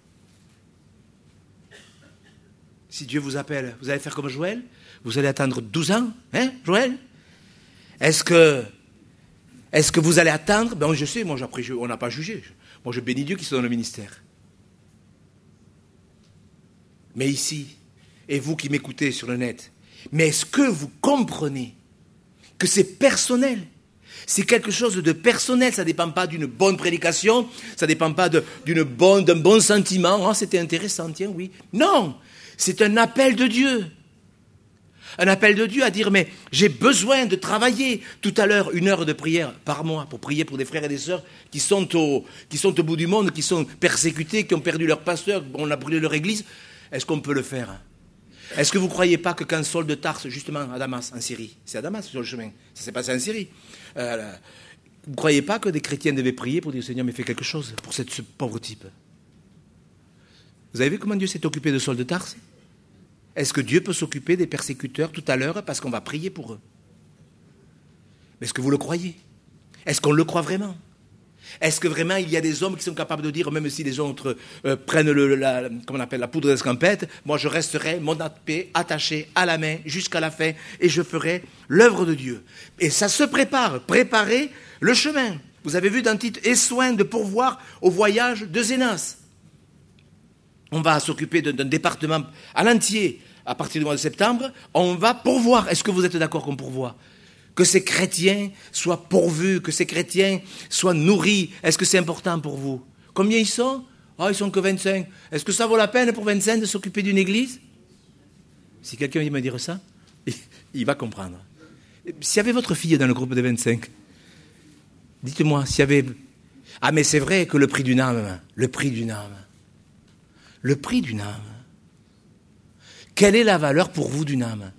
Si Dieu vous appelle, vous allez faire comme Joël? Vous allez attendre douze ans, hein, Joël? Est-ce que, est-ce que vous allez attendre? Ben, je sais, moi, après, je, on n'a pas jugé. Moi, je bénis Dieu qui soit dans le ministère. Mais ici, et vous qui m'écoutez sur le net, mais est-ce que vous comprenez que c'est personnel? C'est quelque chose de personnel, ça ne dépend pas d'une bonne prédication, ça ne dépend pas de, d'une bonne, d'un bon sentiment. Oh, c'était intéressant, tiens, oui. Non, c'est un appel de Dieu. Un appel de Dieu à dire, mais j'ai besoin de travailler. Tout à l'heure, une heure de prière par mois pour prier pour des frères et des sœurs qui sont au, qui sont au bout du monde, qui sont persécutés, qui ont perdu leur pasteur, on a brûlé leur église. Est-ce qu'on peut le faire? Est-ce que vous ne croyez pas que quand Saul de Tarse, justement à Damas, en Syrie, c'est à Damas sur le chemin, ça s'est passé en Syrie, euh, vous ne croyez pas que des chrétiens devaient prier pour dire, Seigneur, mais fais quelque chose pour cette, ce pauvre type? Vous avez vu comment Dieu s'est occupé de Saul de Tarse? Est-ce que Dieu peut s'occuper des persécuteurs tout à l'heure parce qu'on va prier pour eux? Mais est-ce que vous le croyez? Est-ce qu'on le croit vraiment? Est-ce que vraiment il y a des hommes qui sont capables de dire, même si les autres euh, prennent le, la, comment on appelle, la poudre d'escampette, moi je resterai mon épée attaché à la main jusqu'à la fin et je ferai l'œuvre de Dieu. Et ça se prépare, préparer le chemin. Vous avez vu dans Tite, aie soin de pourvoir au voyage de Zénas. On va s'occuper d'un département à l'entier à partir du mois de septembre. On va pourvoir. Est-ce que vous êtes d'accord qu'on pourvoit? Que ces chrétiens soient pourvus, que ces chrétiens soient nourris. Est-ce que c'est important pour vous? Combien ils sont? Ah, oh, ils sont que vingt-cinq. Est-ce que ça vaut la peine pour vingt-cinq de s'occuper d'une église? Si quelqu'un vient me dire ça, il va comprendre. S'il y avait votre fille dans le groupe des vingt-cinq, dites-moi, s'il y avait... Ah, mais c'est vrai que le prix d'une âme, le prix d'une âme, le prix d'une âme, quelle est la valeur pour vous d'une âme?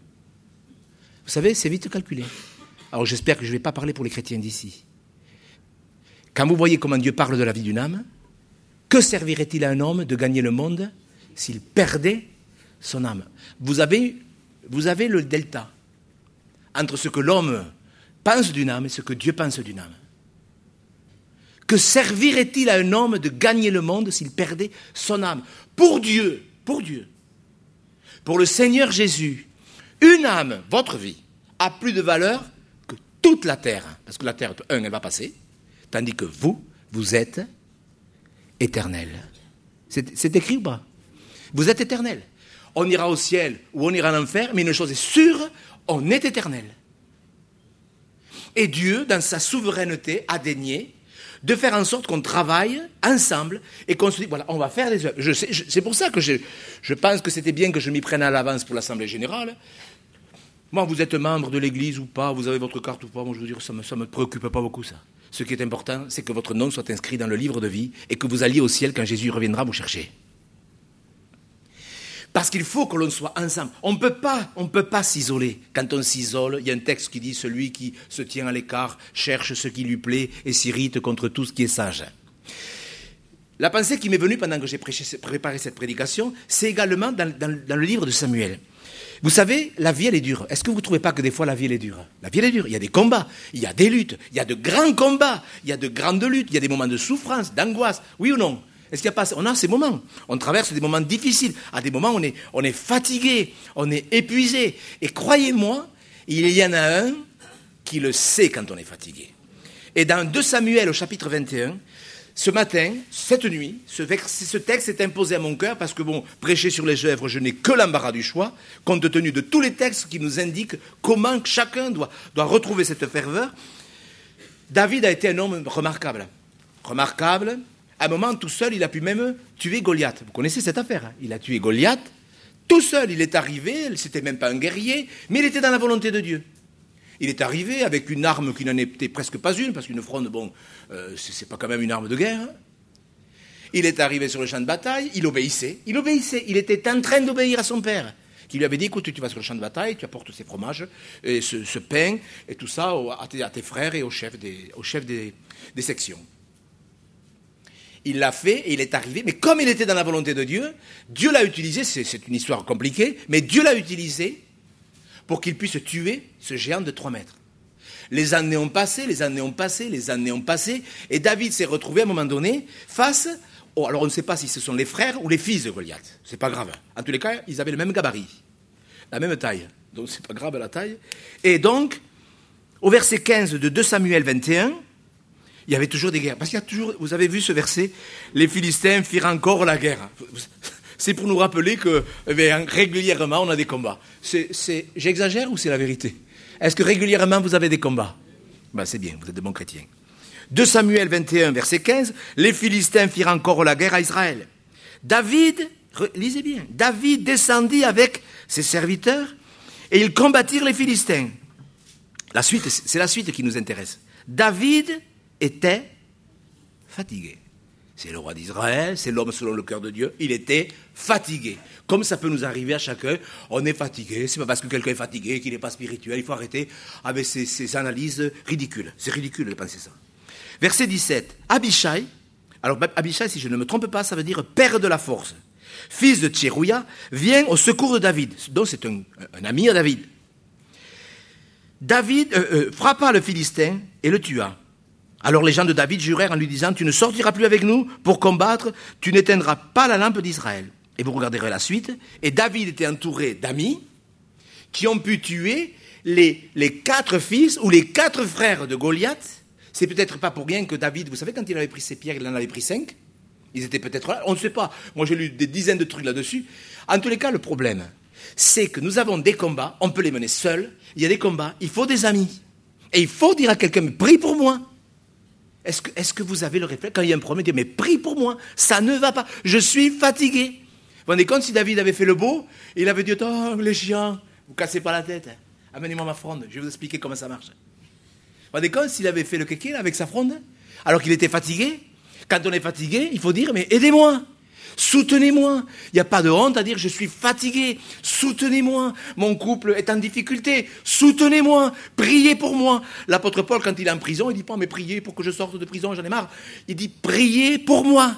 Vous savez, c'est vite calculé. Alors j'espère que je ne vais pas parler pour les chrétiens d'ici. Quand vous voyez comment Dieu parle de la vie d'une âme, que servirait-il à un homme de gagner le monde s'il perdait son âme? Vous avez, vous avez le delta entre ce que l'homme pense d'une âme et ce que Dieu pense d'une âme. Que servirait-il à un homme de gagner le monde s'il perdait son âme? Pour Dieu, pour Dieu, pour le Seigneur Jésus, une âme, votre vie, a plus de valeur que toute la terre. Parce que la terre, un, elle va passer, tandis que vous, vous êtes éternel. C'est, c'est écrit ou pas? Vous êtes éternel. On ira au ciel ou on ira en enfer, mais une chose est sûre, on est éternel. Et Dieu, dans sa souveraineté, a daigné de faire en sorte qu'on travaille ensemble et qu'on se dit, voilà, on va faire des œuvres. Je sais, je, c'est pour ça que je, je pense que c'était bien que je m'y prenne à l'avance pour l'Assemblée Générale. Moi, vous êtes membre de l'Église ou pas, vous avez votre carte ou pas, moi je veux dire, ça ne me, me préoccupe pas beaucoup ça. Ce qui est important, c'est que votre nom soit inscrit dans le livre de vie et que vous alliez au ciel quand Jésus reviendra vous chercher. Parce qu'il faut que l'on soit ensemble. On ne peut pas, on ne peut pas s'isoler. Quand on s'isole, il y a un texte qui dit « Celui qui se tient à l'écart cherche ce qui lui plaît et s'irrite contre tout ce qui est sage ». La pensée qui m'est venue pendant que j'ai prêché, préparé cette prédication, c'est également dans, dans, dans le livre de Samuel. Vous savez, la vie, elle est dure. Est-ce que vous ne trouvez pas que des fois, la vie, elle est dure? La vie, elle est dure. Il y a des combats, il y a des luttes, il y a de grands combats, il y a de grandes luttes, il y a des moments de souffrance, d'angoisse. Oui ou non? Est-ce qu'il y a pas... On a ces moments. On traverse des moments difficiles. À des moments, on est, on est fatigué, on est épuisé. Et croyez-moi, il y en a un qui le sait quand on est fatigué. Et dans deux Samuel, au chapitre vingt et un, ce matin, cette nuit, ce, ce texte est imposé à mon cœur parce que, bon, prêcher sur les œuvres, je n'ai que l'embarras du choix, compte tenu de tous les textes qui nous indiquent comment chacun doit, doit retrouver cette ferveur. David a été un homme remarquable. Remarquable. À un moment, tout seul, il a pu même tuer Goliath. Vous connaissez cette affaire, hein? Il a tué Goliath. Tout seul, il est arrivé, c'était même pas un guerrier, mais il était dans la volonté de Dieu. Il est arrivé avec une arme qui n'en était presque pas une, parce qu'une fronde, bon, euh, c'est, c'est pas quand même une arme de guerre. Hein. Il est arrivé sur le champ de bataille, il obéissait, il obéissait, il était en train d'obéir à son père, qui lui avait dit, écoute, tu vas sur le champ de bataille, tu apportes ces fromages, et ce, ce pain, et tout ça à tes, à tes frères et au chef des, au chef des, des sections. Il l'a fait et il est arrivé. Mais comme il était dans la volonté de Dieu, Dieu l'a utilisé, c'est, c'est une histoire compliquée, mais Dieu l'a utilisé pour qu'il puisse tuer ce géant de trois mètres. Les années ont passé, les années ont passé, les années ont passé, et David s'est retrouvé à un moment donné face, oh, alors on ne sait pas si ce sont les frères ou les fils de Goliath, c'est pas grave. En tous les cas, ils avaient le même gabarit, la même taille, donc c'est pas grave la taille. Et donc, au verset quinze de deux Samuel vingt et un, il y avait toujours des guerres, parce qu'il y a toujours, vous avez vu ce verset, les Philistins firent encore la guerre. C'est pour nous rappeler que eh bien, régulièrement on a des combats. C'est, c'est, j'exagère ou c'est la vérité ? Est-ce que régulièrement vous avez des combats ? Ben c'est bien, vous êtes de bons chrétiens. deux Samuel vingt et un, verset quinze, les Philistins firent encore la guerre à Israël. David, lisez bien, David descendit avec ses serviteurs et ils combattirent les Philistins. La suite, c'est la suite qui nous intéresse. David était fatigué. C'est le roi d'Israël, c'est l'homme selon le cœur de Dieu. Il était fatigué. Comme ça peut nous arriver à chacun, on est fatigué. C'est pas parce que quelqu'un est fatigué qu'il n'est pas spirituel. Il faut arrêter avec ces, ces analyses ridicules. C'est ridicule de penser ça. Verset dix-sept. Abishai, alors Abishai, si je ne me trompe pas, ça veut dire père de la force. Fils de Tcherouïa, vient au secours de David. Donc c'est un, un ami à David. David euh, euh, frappa le Philistin et le tua. Alors les gens de David jurèrent en lui disant « Tu ne sortiras plus avec nous pour combattre, tu n'éteindras pas la lampe d'Israël. » Et vous regarderez la suite. Et David était entouré d'amis qui ont pu tuer les, les quatre fils ou les quatre frères de Goliath. C'est peut-être pas pour rien que David, vous savez, quand il avait pris ses pierres, il en avait pris cinq. Ils étaient peut-être là, on ne sait pas. Moi j'ai lu des dizaines de trucs là-dessus. En tous les cas, le problème, c'est que nous avons des combats, on peut les mener seuls. Il y a des combats, il faut des amis. Et il faut dire à quelqu'un « Prie pour moi ». Est-ce que, est-ce que vous avez le réflexe, quand il y a un problème, de dire, mais prie pour moi, ça ne va pas, je suis fatigué. Vous vous rendez compte, si David avait fait le beau, il avait dit, oh, les chiens, vous cassez pas la tête, hein. Amenez-moi ma fronde, je vais vous expliquer comment ça marche. Vous vous rendez compte, s'il avait fait le kéké avec sa fronde, alors qu'il était fatigué, quand on est fatigué, il faut dire, mais aidez-moi. Soutenez-moi. Il n'y a pas de honte à dire je suis fatigué. Soutenez-moi. Mon couple est en difficulté. Soutenez-moi. Priez pour moi. L'apôtre Paul, quand il est en prison, il dit pas mais priez pour que je sorte de prison, j'en ai marre. Il dit priez pour moi.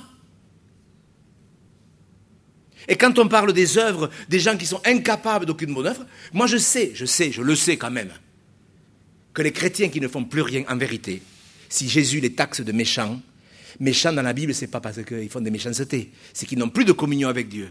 Et quand on parle des œuvres, des gens qui sont incapables d'aucune bonne œuvre, moi je sais, je sais, je le sais quand même, que les chrétiens qui ne font plus rien en vérité, si Jésus les taxe de méchants, méchants dans la Bible, c'est pas parce qu'ils font des méchancetés, c'est qu'ils n'ont plus de communion avec Dieu.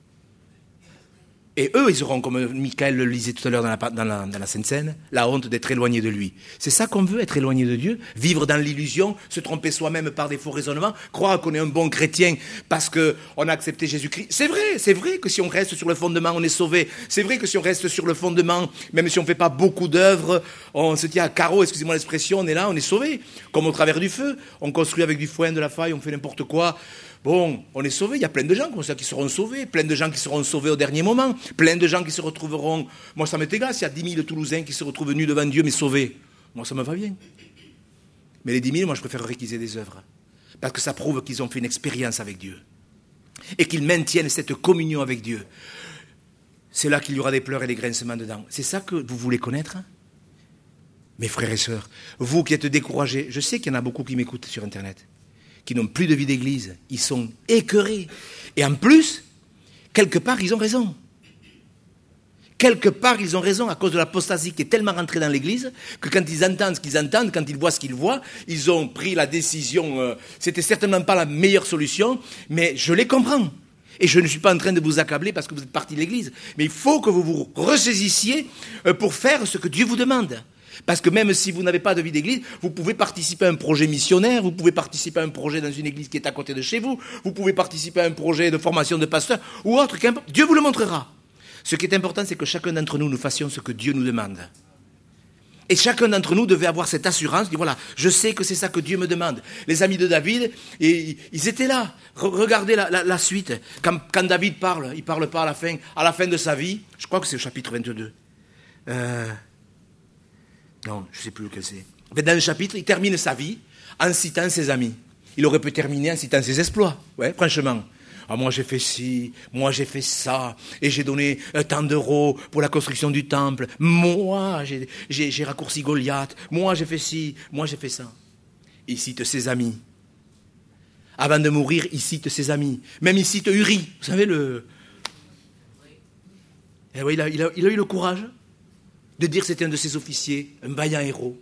Et eux, ils auront, comme Michael le lisait tout à l'heure dans la, dans la, dans la Sainte Seine, la honte d'être éloignés de lui. C'est ça qu'on veut, être éloigné de Dieu, vivre dans l'illusion, se tromper soi-même par des faux raisonnements, croire qu'on est un bon chrétien parce qu'on a accepté Jésus-Christ. C'est vrai, c'est vrai que si on reste sur le fondement, on est sauvé. C'est vrai que si on reste sur le fondement, même si on ne fait pas beaucoup d'œuvres, on se tient à carreau, excusez-moi l'expression, on est là, on est sauvé. Comme au travers du feu, on construit avec du foin, de la faille, on fait n'importe quoi. Bon, on est sauvés, il y a plein de gens comme ça qui seront sauvés, plein de gens qui seront sauvés au dernier moment, plein de gens qui se retrouveront... Moi, ça m'est égal s'il y a dix mille Toulousains qui se retrouvent nus devant Dieu, mais sauvés. Moi, ça me va bien. Mais les dix mille, moi, je préférerais qu'ils aient des œuvres. Parce que ça prouve qu'ils ont fait une expérience avec Dieu. Et qu'ils maintiennent cette communion avec Dieu. C'est là qu'il y aura des pleurs et des grincements dedans. C'est ça que vous voulez connaître ? Mes frères et sœurs, vous qui êtes découragés, je sais qu'il y en a beaucoup qui m'écoutent sur Internet, qui n'ont plus de vie d'église, ils sont écœurés. Et en plus, quelque part, ils ont raison. Quelque part, ils ont raison à cause de l'apostasie qui est tellement rentrée dans l'église que quand ils entendent ce qu'ils entendent, quand ils voient ce qu'ils voient, ils ont pris la décision, euh, c'était certainement pas la meilleure solution, mais je les comprends. Et je ne suis pas en train de vous accabler parce que vous êtes partis de l'église. Mais il faut que vous vous ressaisissiez pour faire ce que Dieu vous demande. Parce que même si vous n'avez pas de vie d'église, vous pouvez participer à un projet missionnaire, vous pouvez participer à un projet dans une église qui est à côté de chez vous, vous pouvez participer à un projet de formation de pasteur ou autre. Dieu vous le montrera. Ce qui est important, c'est que chacun d'entre nous, nous fassions ce que Dieu nous demande. Et chacun d'entre nous devait avoir cette assurance, dire voilà, je sais que c'est ça que Dieu me demande. Les amis de David, et, ils étaient là. Regardez la, la, la suite. Quand, quand David parle, il ne parle pas à la fin, à la fin de sa vie. Je crois que c'est au chapitre vingt-deux. Euh... Non, je ne sais plus lequel c'est. Dans le chapitre, il termine sa vie en citant ses amis. Il aurait pu terminer en citant ses exploits. Ouais, franchement. Ah, moi j'ai fait ci, moi j'ai fait ça, et j'ai donné euh, tant d'euros pour la construction du temple. Moi, j'ai, j'ai, j'ai raccourci Goliath. Moi j'ai fait ci, moi j'ai fait ça. Il cite ses amis. Avant de mourir, il cite ses amis. Même il cite Uri. Vous savez, le... Et oui, il, a, il, a, il a eu le courage de dire que c'était un de ses officiers, un vaillant héros.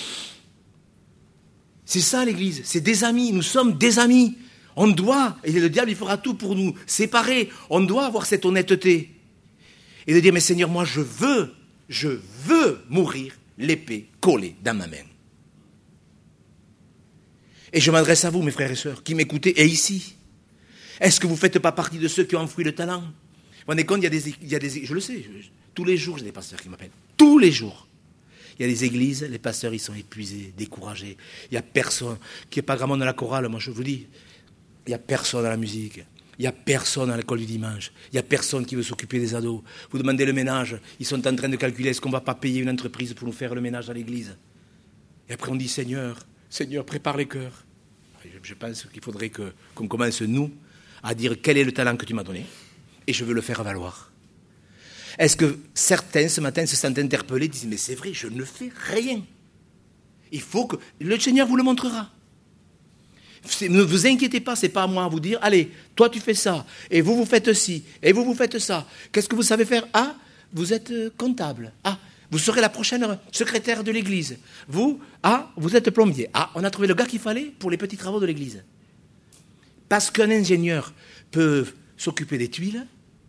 C'est ça l'Église, c'est des amis, nous sommes des amis. On doit, et le diable il fera tout pour nous séparer, on doit avoir cette honnêteté. Et de dire, mais Seigneur, moi je veux, je veux mourir l'épée collée dans ma main. Et je m'adresse à vous, mes frères et sœurs, qui m'écoutez, et ici. Est-ce que vous ne faites pas partie de ceux qui ont enfoui le talent? Vous vous rendez compte, il y a des, il y a des je le sais, je, tous les jours j'ai des pasteurs qui m'appellent, tous les jours. Il y a des églises, les pasteurs ils sont épuisés, découragés. Il n'y a personne, qui n'est pas grand monde dans la chorale, moi je vous dis, il n'y a personne dans la musique. Il n'y a personne à l'école du dimanche. Il n'y a personne qui veut s'occuper des ados. Vous demandez le ménage, ils sont en train de calculer est-ce qu'on ne va pas payer une entreprise pour nous faire le ménage à l'église. Et après on dit Seigneur, Seigneur, prépare les cœurs. Je pense qu'il faudrait que, qu'on commence, nous, à dire quel est le talent que tu m'as donné et je veux le faire valoir. Est-ce que certains, ce matin, se sentent interpellés, disent mais c'est vrai, je ne fais rien. Il faut que... Le Seigneur vous le montrera. Ne vous inquiétez pas, ce n'est pas à moi à vous dire, allez, toi tu fais ça, et vous vous faites ci, et vous vous faites ça. Qu'est-ce que vous savez faire? Ah, vous êtes comptable. Ah, vous serez la prochaine secrétaire de l'église. Vous, ah, vous êtes plombier. Ah, on a trouvé le gars qu'il fallait pour les petits travaux de l'église. Parce qu'un ingénieur peut s'occuper des tuiles.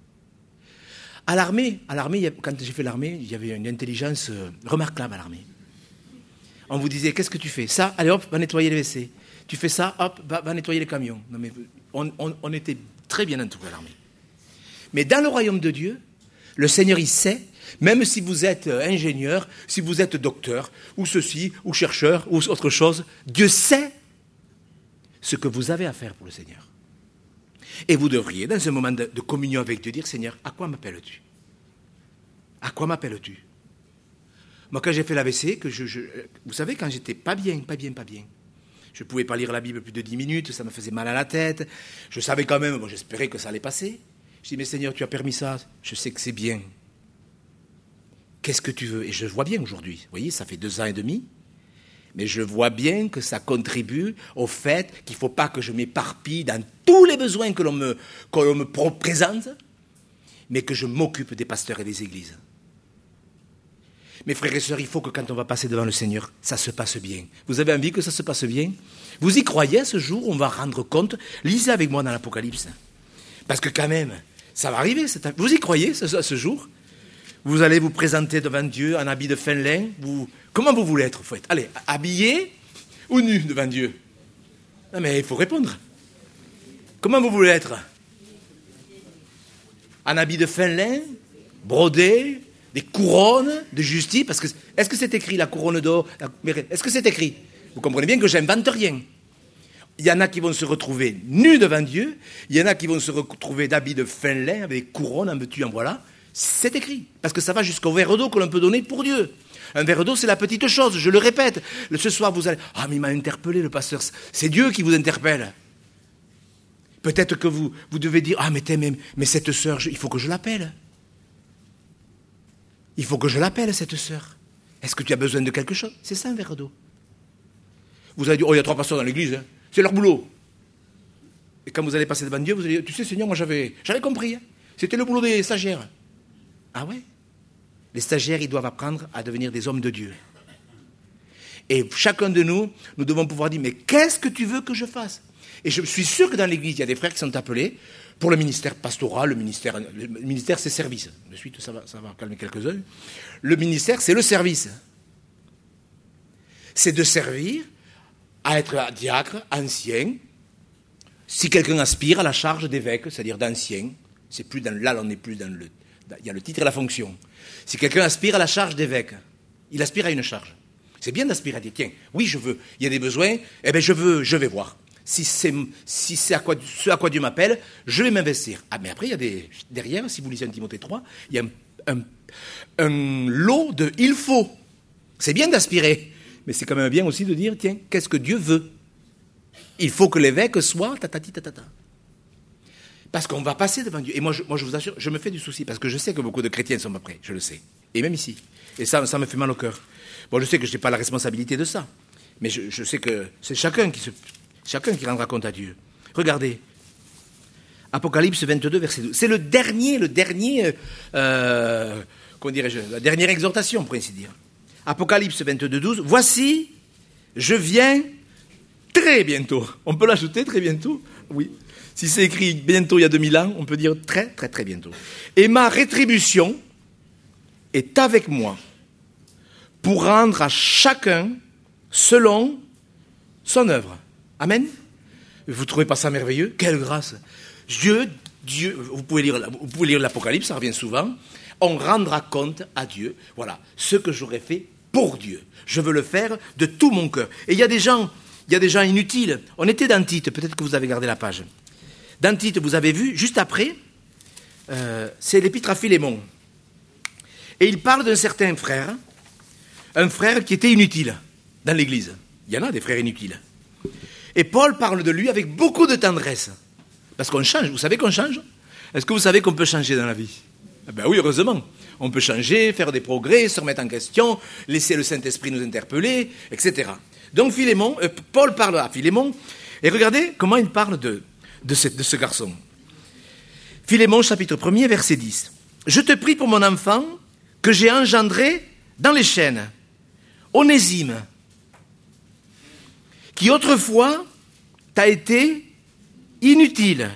À l'armée, à l'armée, quand j'ai fait l'armée, il y avait une intelligence remarquable à l'armée. On vous disait, qu'est-ce que tu fais? Ça, allez hop, va nettoyer les W C. Tu fais ça, hop, va, va nettoyer les camions. Non, mais on, on, on était très bien entourés à l'armée. Mais dans le royaume de Dieu, le Seigneur, il sait, même si vous êtes ingénieur, si vous êtes docteur, ou ceci, ou chercheur, ou autre chose, Dieu sait ce que vous avez à faire pour le Seigneur. Et vous devriez, dans un moment de, de communion avec Dieu, dire, Seigneur, à quoi m'appelles-tu? À quoi m'appelles-tu? Moi, quand j'ai fait l'A V C, que je, je, vous savez, quand j'étais pas bien, pas bien, pas bien, je ne pouvais pas lire la Bible plus de dix minutes, ça me faisait mal à la tête. Je savais quand même, bon, j'espérais que ça allait passer. Je dis, mais Seigneur, tu as permis ça, je sais que c'est bien. Qu'est-ce que tu veux? Et je vois bien aujourd'hui, vous voyez, ça fait deux ans et demi, mais je vois bien que ça contribue au fait qu'il ne faut pas que je m'éparpille dans tous les besoins que l'on me, que l'on me présente, mais que je m'occupe des pasteurs et des églises. Mes frères et sœurs, il faut que quand on va passer devant le Seigneur, ça se passe bien. Vous avez envie que ça se passe bien? Vous y croyez à ce jour où on va rendre compte? Lisez avec moi dans l'Apocalypse. Parce que quand même, ça va arriver. Vous y croyez à ce jour? Vous allez vous présenter devant Dieu en habit de fin lin. Vous... Comment vous voulez être? Faut être... Allez, habillé ou nu devant Dieu? Non mais il faut répondre. Comment vous voulez être? En habit de fin lin, brodé, des couronnes de justice, parce que est-ce que c'est écrit la couronne d'or? Est-ce que c'est écrit? Vous comprenez bien que j'invente rien. Il y en a qui vont se retrouver nus devant Dieu, il y en a qui vont se retrouver d'habits de fin lin, avec des couronnes, en veux-tu, en voilà. C'est écrit, parce que ça va jusqu'au verre d'eau que l'on peut donner pour Dieu. Un verre d'eau, c'est la petite chose, je le répète. Ce soir, vous allez... Ah, mais il m'a interpellé, le pasteur. C'est Dieu qui vous interpelle. Peut-être que vous, vous devez dire, ah, mais, mais, mais cette sœur, je, il faut que je l'appelle. Il faut que je l'appelle, cette sœur. Est-ce que tu as besoin de quelque chose? C'est ça, un verre d'eau. Vous allez dire, oh, il y a trois pasteurs dans l'église, hein. C'est leur boulot. Et quand vous allez passer devant Dieu, vous allez dire, tu sais, Seigneur, moi j'avais, j'avais compris. Hein. C'était le boulot des stagiaires. Ah ouais? Les stagiaires, ils doivent apprendre à devenir des hommes de Dieu. Et chacun de nous, nous devons pouvoir dire, mais qu'est-ce que tu veux que je fasse? Et je suis sûr que dans l'église, il y a des frères qui sont appelés pour le ministère pastoral. Le ministère, le ministère c'est service. De suite, ça va, ça va calmer quelques-uns. Le ministère, c'est le service. C'est de servir à être diacre, ancien. Si quelqu'un aspire à la charge d'évêque, c'est-à-dire d'ancien, c'est plus dans, là, on n'est plus dans le... Il y a le titre et la fonction. Si quelqu'un aspire à la charge d'évêque, il aspire à une charge. C'est bien d'aspirer à dire, tiens, oui, je veux, il y a des besoins, eh bien, je veux, je vais voir. Si c'est, si c'est à quoi, ce à quoi Dieu m'appelle, je vais m'investir. Ah, mais après, il y a des, derrière, si vous lisez un Timothée trois, il y a un, un, un lot de « il faut ». C'est bien d'aspirer, mais c'est quand même bien aussi de dire, tiens, qu'est-ce que Dieu veut? Il faut que l'évêque soit tatati tatata. Parce qu'on va passer devant Dieu. Et moi je, moi, je vous assure, je me fais du souci, parce que je sais que beaucoup de chrétiens ne sont pas prêts, je le sais. Et même ici. Et ça, ça me fait mal au cœur. Bon, je sais que je n'ai pas la responsabilité de ça, mais je, je sais que c'est chacun qui, se, chacun qui rendra compte à Dieu. Regardez. Apocalypse vingt-deux, verset douze. C'est le dernier, le dernier, euh, comment dirais-je, la dernière exhortation, pour ainsi dire. Apocalypse vingt-deux, douze. Voici, je viens très bientôt. On peut l'ajouter très bientôt? Oui. Si c'est écrit bientôt il y a deux mille ans, on peut dire très, très, très bientôt. Et ma rétribution est avec moi pour rendre à chacun selon son œuvre. Amen. Vous ne trouvez pas ça merveilleux? Quelle grâce! Dieu, Dieu, vous pouvez lire, vous pouvez lire l'Apocalypse, ça revient souvent. On rendra compte à Dieu, voilà, ce que j'aurais fait pour Dieu. Je veux le faire de tout mon cœur. Et il y a des gens, il y a des gens inutiles. On était dans Tite, peut-être que vous avez gardé la page. Dans Tite, vous avez vu, juste après, euh, c'est l'épître à Philémon. Et il parle d'un certain frère, un frère qui était inutile dans l'Église. Il y en a des frères inutiles. Et Paul parle de lui avec beaucoup de tendresse. Parce qu'on change. Vous savez qu'on change? Est-ce que vous savez qu'on peut changer dans la vie? Eh bien oui, heureusement. On peut changer, faire des progrès, se remettre en question, laisser le Saint-Esprit nous interpeller, et cetera. Donc Philémon, euh, Paul parle à Philémon, et regardez comment il parle de, de, ce, de ce garçon. Philémon, chapitre premier, verset dix. « Je te prie pour mon enfant que j'ai engendré dans les chaînes, Onésime, qui autrefois t'a été inutile,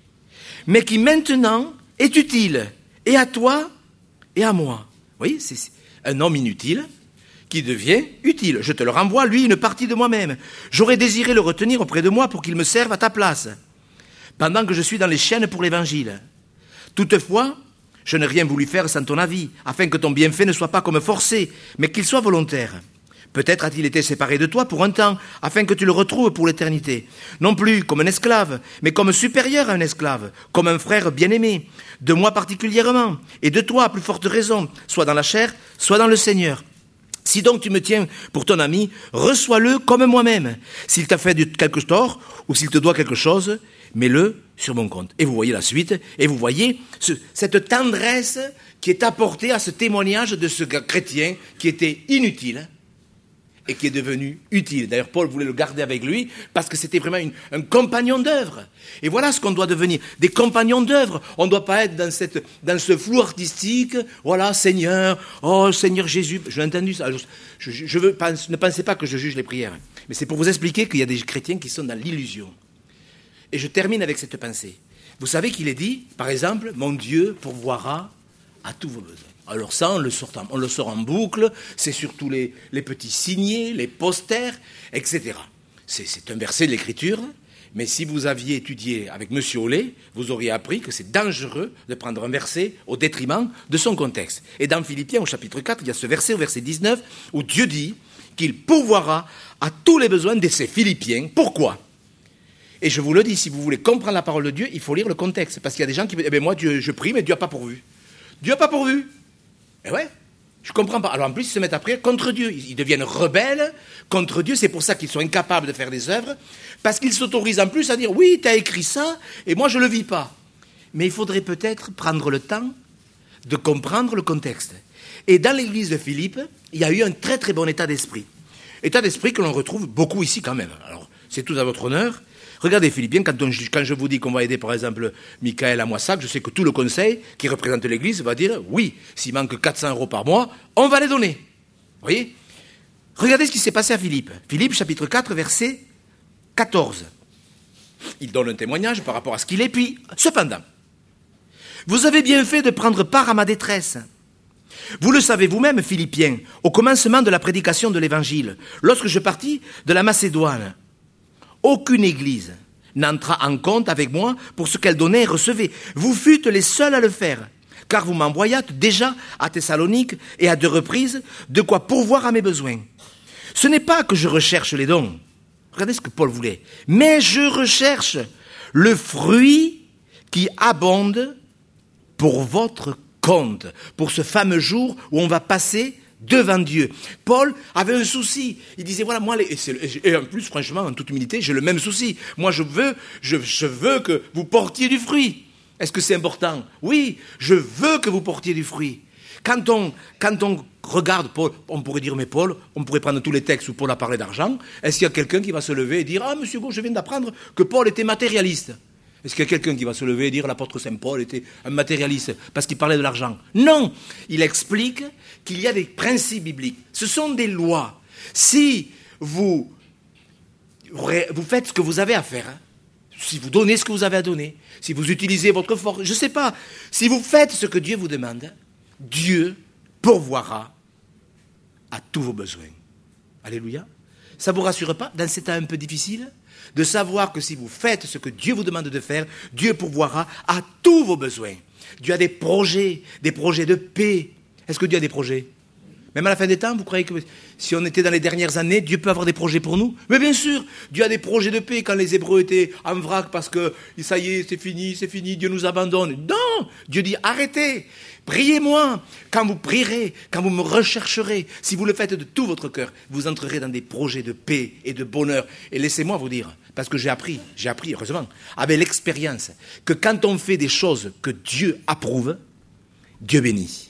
mais qui maintenant est utile, et à toi et à moi. » Vous voyez, c'est un homme inutile qui devient utile. Je te le renvoie, lui, une partie de moi-même. J'aurais désiré le retenir auprès de moi pour qu'il me serve à ta place, pendant que je suis dans les chaînes pour l'évangile. Toutefois, je n'ai rien voulu faire sans ton avis, afin que ton bienfait ne soit pas comme forcé, mais qu'il soit volontaire. Peut-être a-t-il été séparé de toi pour un temps, afin que tu le retrouves pour l'éternité. Non plus comme un esclave, mais comme supérieur à un esclave, comme un frère bien-aimé, de moi particulièrement, et de toi à plus forte raison, soit dans la chair, soit dans le Seigneur. Si donc tu me tiens pour ton ami, reçois-le comme moi-même. S'il t'a fait quelque tort, ou s'il te doit quelque chose, mets-le sur mon compte. Et vous voyez la suite, et vous voyez ce, cette tendresse qui est apportée à ce témoignage de ce chrétien qui était inutile, et qui est devenu utile. D'ailleurs, Paul voulait le garder avec lui parce que c'était vraiment une, un compagnon d'œuvre. Et voilà ce qu'on doit devenir, des compagnons d'œuvre. On ne doit pas être dans, cette, dans ce flou artistique. Voilà, Seigneur, oh Seigneur Jésus. Je l'ai entendu ça. Je, je, je veux, pense, ne pensez pas que je juge les prières. Mais c'est pour vous expliquer qu'il y a des chrétiens qui sont dans l'illusion. Et je termine avec cette pensée. Vous savez qu'il est dit, par exemple, mon Dieu pourvoira à tous vos besoins. Alors ça, on le sort en, on le sort en boucle, c'est surtout les, les petits signets, les posters, et cetera. C'est, c'est un verset de l'Écriture, mais si vous aviez étudié avec M. Ollet, vous auriez appris que c'est dangereux de prendre un verset au détriment de son contexte. Et dans Philippiens, au chapitre quatre, il y a ce verset, au verset dix-neuf, où Dieu dit qu'il pourvoira à tous les besoins de ses Philippiens. Pourquoi ? Et je vous le dis, si vous voulez comprendre la parole de Dieu, il faut lire le contexte. Parce qu'il y a des gens qui disent, eh bien moi, Dieu, je prie, mais Dieu n'a pas pourvu. Dieu n'a pas pourvu. Eh ouais, je comprends pas. Alors en plus, ils se mettent à prier contre Dieu. Ils deviennent rebelles contre Dieu. C'est pour ça qu'ils sont incapables de faire des œuvres. Parce qu'ils s'autorisent en plus à dire, oui, tu as écrit ça, et moi je ne le vis pas. Mais il faudrait peut-être prendre le temps de comprendre le contexte. Et dans l'église de Philippe, il y a eu un très très bon état d'esprit. État d'esprit que l'on retrouve beaucoup ici quand même. Alors, c'est tout à votre honneur. Regardez Philippiens, quand, on, quand je vous dis qu'on va aider par exemple Michael à Moissac, je sais que tout le conseil qui représente l'église va dire oui, s'il manque quatre cents euros par mois, on va les donner. Vous voyez ? Regardez ce qui s'est passé à Philippe. Philippe chapitre quatre verset quatorze. Il donne un témoignage par rapport à ce qu'il est, puis cependant, vous avez bien fait de prendre part à ma détresse. Vous le savez vous-même, Philippiens, au commencement de la prédication de l'évangile, lorsque je partis de la Macédoine, aucune église n'entra en compte avec moi pour ce qu'elle donnait et recevait. Vous fûtes les seuls à le faire, car vous m'envoyâtes déjà à Thessalonique et à deux reprises de quoi pourvoir à mes besoins. Ce n'est pas que je recherche les dons, regardez ce que Paul voulait, mais je recherche le fruit qui abonde pour votre compte, pour ce fameux jour où on va passer devant Dieu. Paul avait un souci. Il disait, voilà, moi, les, et, et en plus, franchement, en toute humilité, j'ai le même souci. Moi, je veux, je, je veux que vous portiez du fruit. Est-ce que c'est important ? Oui, je veux que vous portiez du fruit. Quand on, quand on regarde Paul, on pourrait dire, mais Paul, on pourrait prendre tous les textes où Paul a parlé d'argent. Est-ce qu'il y a quelqu'un qui va se lever et dire, ah, monsieur Gauche, je viens d'apprendre que Paul était matérialiste? Est-ce qu'il y a quelqu'un qui va se lever et dire, l'apôtre Saint Paul était un matérialiste parce qu'il parlait de l'argent? Non, il explique qu'il y a des principes bibliques. Ce sont des lois. Si vous, vous faites ce que vous avez à faire, hein, si vous donnez ce que vous avez à donner, si vous utilisez votre force, je ne sais pas, si vous faites ce que Dieu vous demande, Dieu pourvoira à tous vos besoins. Alléluia. Ça ne vous rassure pas dans ces temps un peu difficiles de savoir que si vous faites ce que Dieu vous demande de faire, Dieu pourvoira à tous vos besoins. Dieu a des projets, des projets de paix. Est-ce que Dieu a des projets? Même à la fin des temps, vous croyez que si on était dans les dernières années, Dieu peut avoir des projets pour nous? Mais bien sûr, Dieu a des projets de paix quand les Hébreux étaient en vrac parce que ça y est, c'est fini, c'est fini, Dieu nous abandonne. Non, Dieu dit arrêtez, priez-moi. Quand vous prierez, quand vous me rechercherez, si vous le faites de tout votre cœur, vous entrerez dans des projets de paix et de bonheur. Et laissez-moi vous dire, parce que j'ai appris, j'ai appris heureusement, avec l'expérience, que quand on fait des choses que Dieu approuve, Dieu bénit.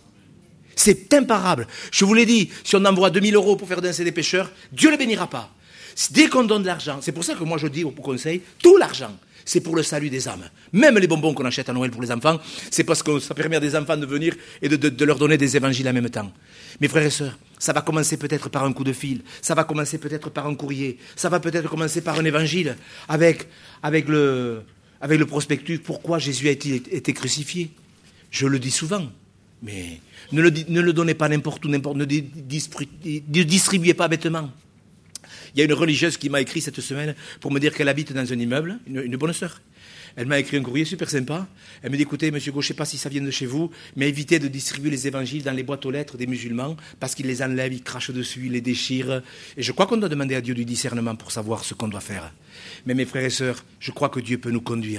C'est imparable. Je vous l'ai dit, si on envoie deux mille euros pour faire danser des pêcheurs, Dieu ne le bénira pas. Dès qu'on donne de l'argent, c'est pour ça que moi je dis au conseil, tout l'argent, c'est pour le salut des âmes. Même les bonbons qu'on achète à Noël pour les enfants, c'est parce que ça permet à des enfants de venir et de, de, de leur donner des évangiles en même temps. Mes frères et sœurs, ça va commencer peut-être par un coup de fil, ça va commencer peut-être par un courrier, ça va peut-être commencer par un évangile avec, avec, le, avec le prospectus. Pourquoi Jésus a été, été crucifié? Je le dis souvent, mais ne le, ne le donnez pas n'importe où, n'importe, ne distribuez pas bêtement. Il y a une religieuse qui m'a écrit cette semaine pour me dire qu'elle habite dans un immeuble, une, une bonne sœur. Elle m'a écrit un courrier super sympa. Elle me dit, écoutez, monsieur Gauche, je ne sais pas si ça vient de chez vous, mais évitez de distribuer les évangiles dans les boîtes aux lettres des musulmans, parce qu'ils les enlèvent, ils crachent dessus, ils les déchirent. Et je crois qu'on doit demander à Dieu du discernement pour savoir ce qu'on doit faire. Mais mes frères et sœurs, je crois que Dieu peut nous conduire.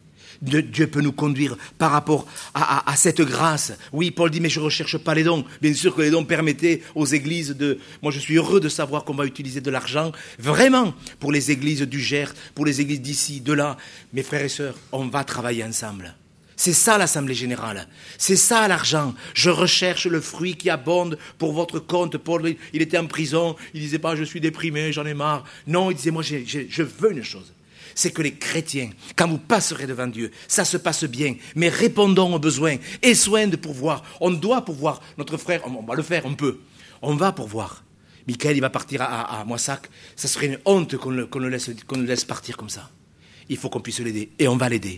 Dieu peut nous conduire par rapport à, à, à cette grâce. Oui, Paul dit, mais je ne recherche pas les dons. Bien sûr que les dons permettaient aux églises de... Moi, je suis heureux de savoir qu'on va utiliser de l'argent, vraiment, pour les églises du Gers, pour les églises d'ici, de là. Mes frères et sœurs, on va travailler ensemble. C'est ça l'Assemblée Générale. C'est ça l'argent. Je recherche le fruit qui abonde pour votre compte. Paul, il était en prison, il disait pas, je suis déprimé, j'en ai marre. Non, il disait, moi, j'ai, j'ai, je veux une chose. C'est que les chrétiens, quand vous passerez devant Dieu, ça se passe bien, mais répondons aux besoins, aie soin de pourvoir. On doit pourvoir. Notre frère, on va le faire, on peut. On va pourvoir. Michael, il va partir à, à, à Moissac. Ça serait une honte qu'on le, qu'on le laisse, qu'on le laisse partir comme ça. Il faut qu'on puisse l'aider, et on va l'aider.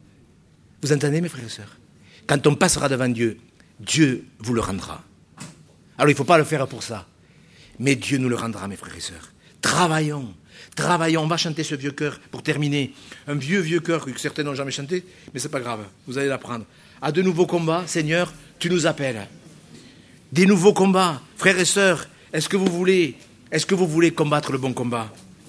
Vous entendez, mes frères et sœurs? Quand on passera devant Dieu, Dieu vous le rendra. Alors, il ne faut pas le faire pour ça. Mais Dieu nous le rendra, mes frères et sœurs. Travaillons. Travaillons, on va chanter ce vieux chœur pour terminer. Un vieux, vieux chœur que certains n'ont jamais chanté, mais c'est pas grave, vous allez l'apprendre. À de nouveaux combats, Seigneur, tu nous appelles. Des nouveaux combats, frères et sœurs, est-ce que vous voulez, est-ce que vous voulez combattre le bon combat?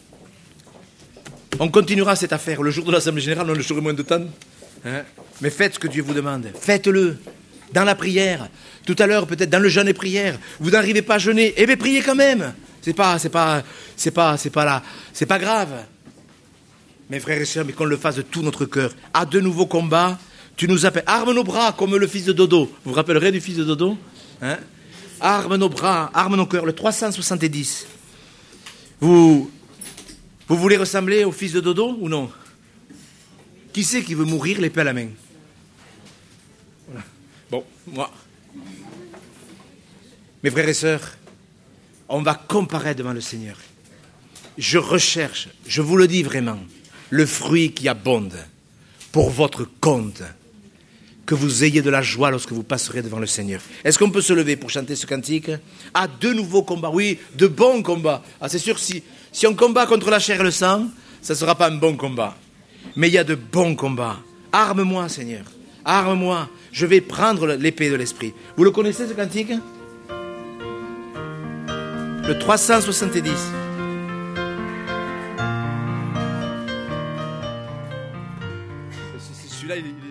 On continuera cette affaire. Le jour de l'Assemblée Générale, on le saurait moins de temps. Hein? Mais faites ce que Dieu vous demande. Faites-le. Dans la prière. Tout à l'heure, peut-être dans le jeûne et prière. Vous n'arrivez pas à jeûner. Eh bien, priez quand même. C'est pas, c'est pas, c'est pas, c'est pas là, c'est pas grave. Mes frères et sœurs, mais qu'on le fasse de tout notre cœur. À de nouveaux combats, tu nous appelles. Arme nos bras comme le fils de Dodo. Vous vous rappellerez du fils de Dodo? Hein? Arme nos bras, arme nos cœurs. Le trois cent soixante-dix. Vous, vous voulez ressembler au fils de Dodo ou non? Qui c'est qui veut mourir l'épée à la main? Voilà. Bon, moi. Mes frères et sœurs, on va comparaître devant le Seigneur. Je recherche, je vous le dis vraiment, le fruit qui abonde pour votre compte. Que vous ayez de la joie lorsque vous passerez devant le Seigneur. Est-ce qu'on peut se lever pour chanter ce cantique? Ah, de nouveaux combats, oui, de bons combats. Ah, c'est sûr, si, si on combat contre la chair et le sang, ça ne sera pas un bon combat. Mais il y a de bons combats. Arme-moi, Seigneur. Arme-moi. Je vais prendre l'épée de l'Esprit. Vous le connaissez, ce cantique? Le trois cent soixante-dix. Celui-là, il est...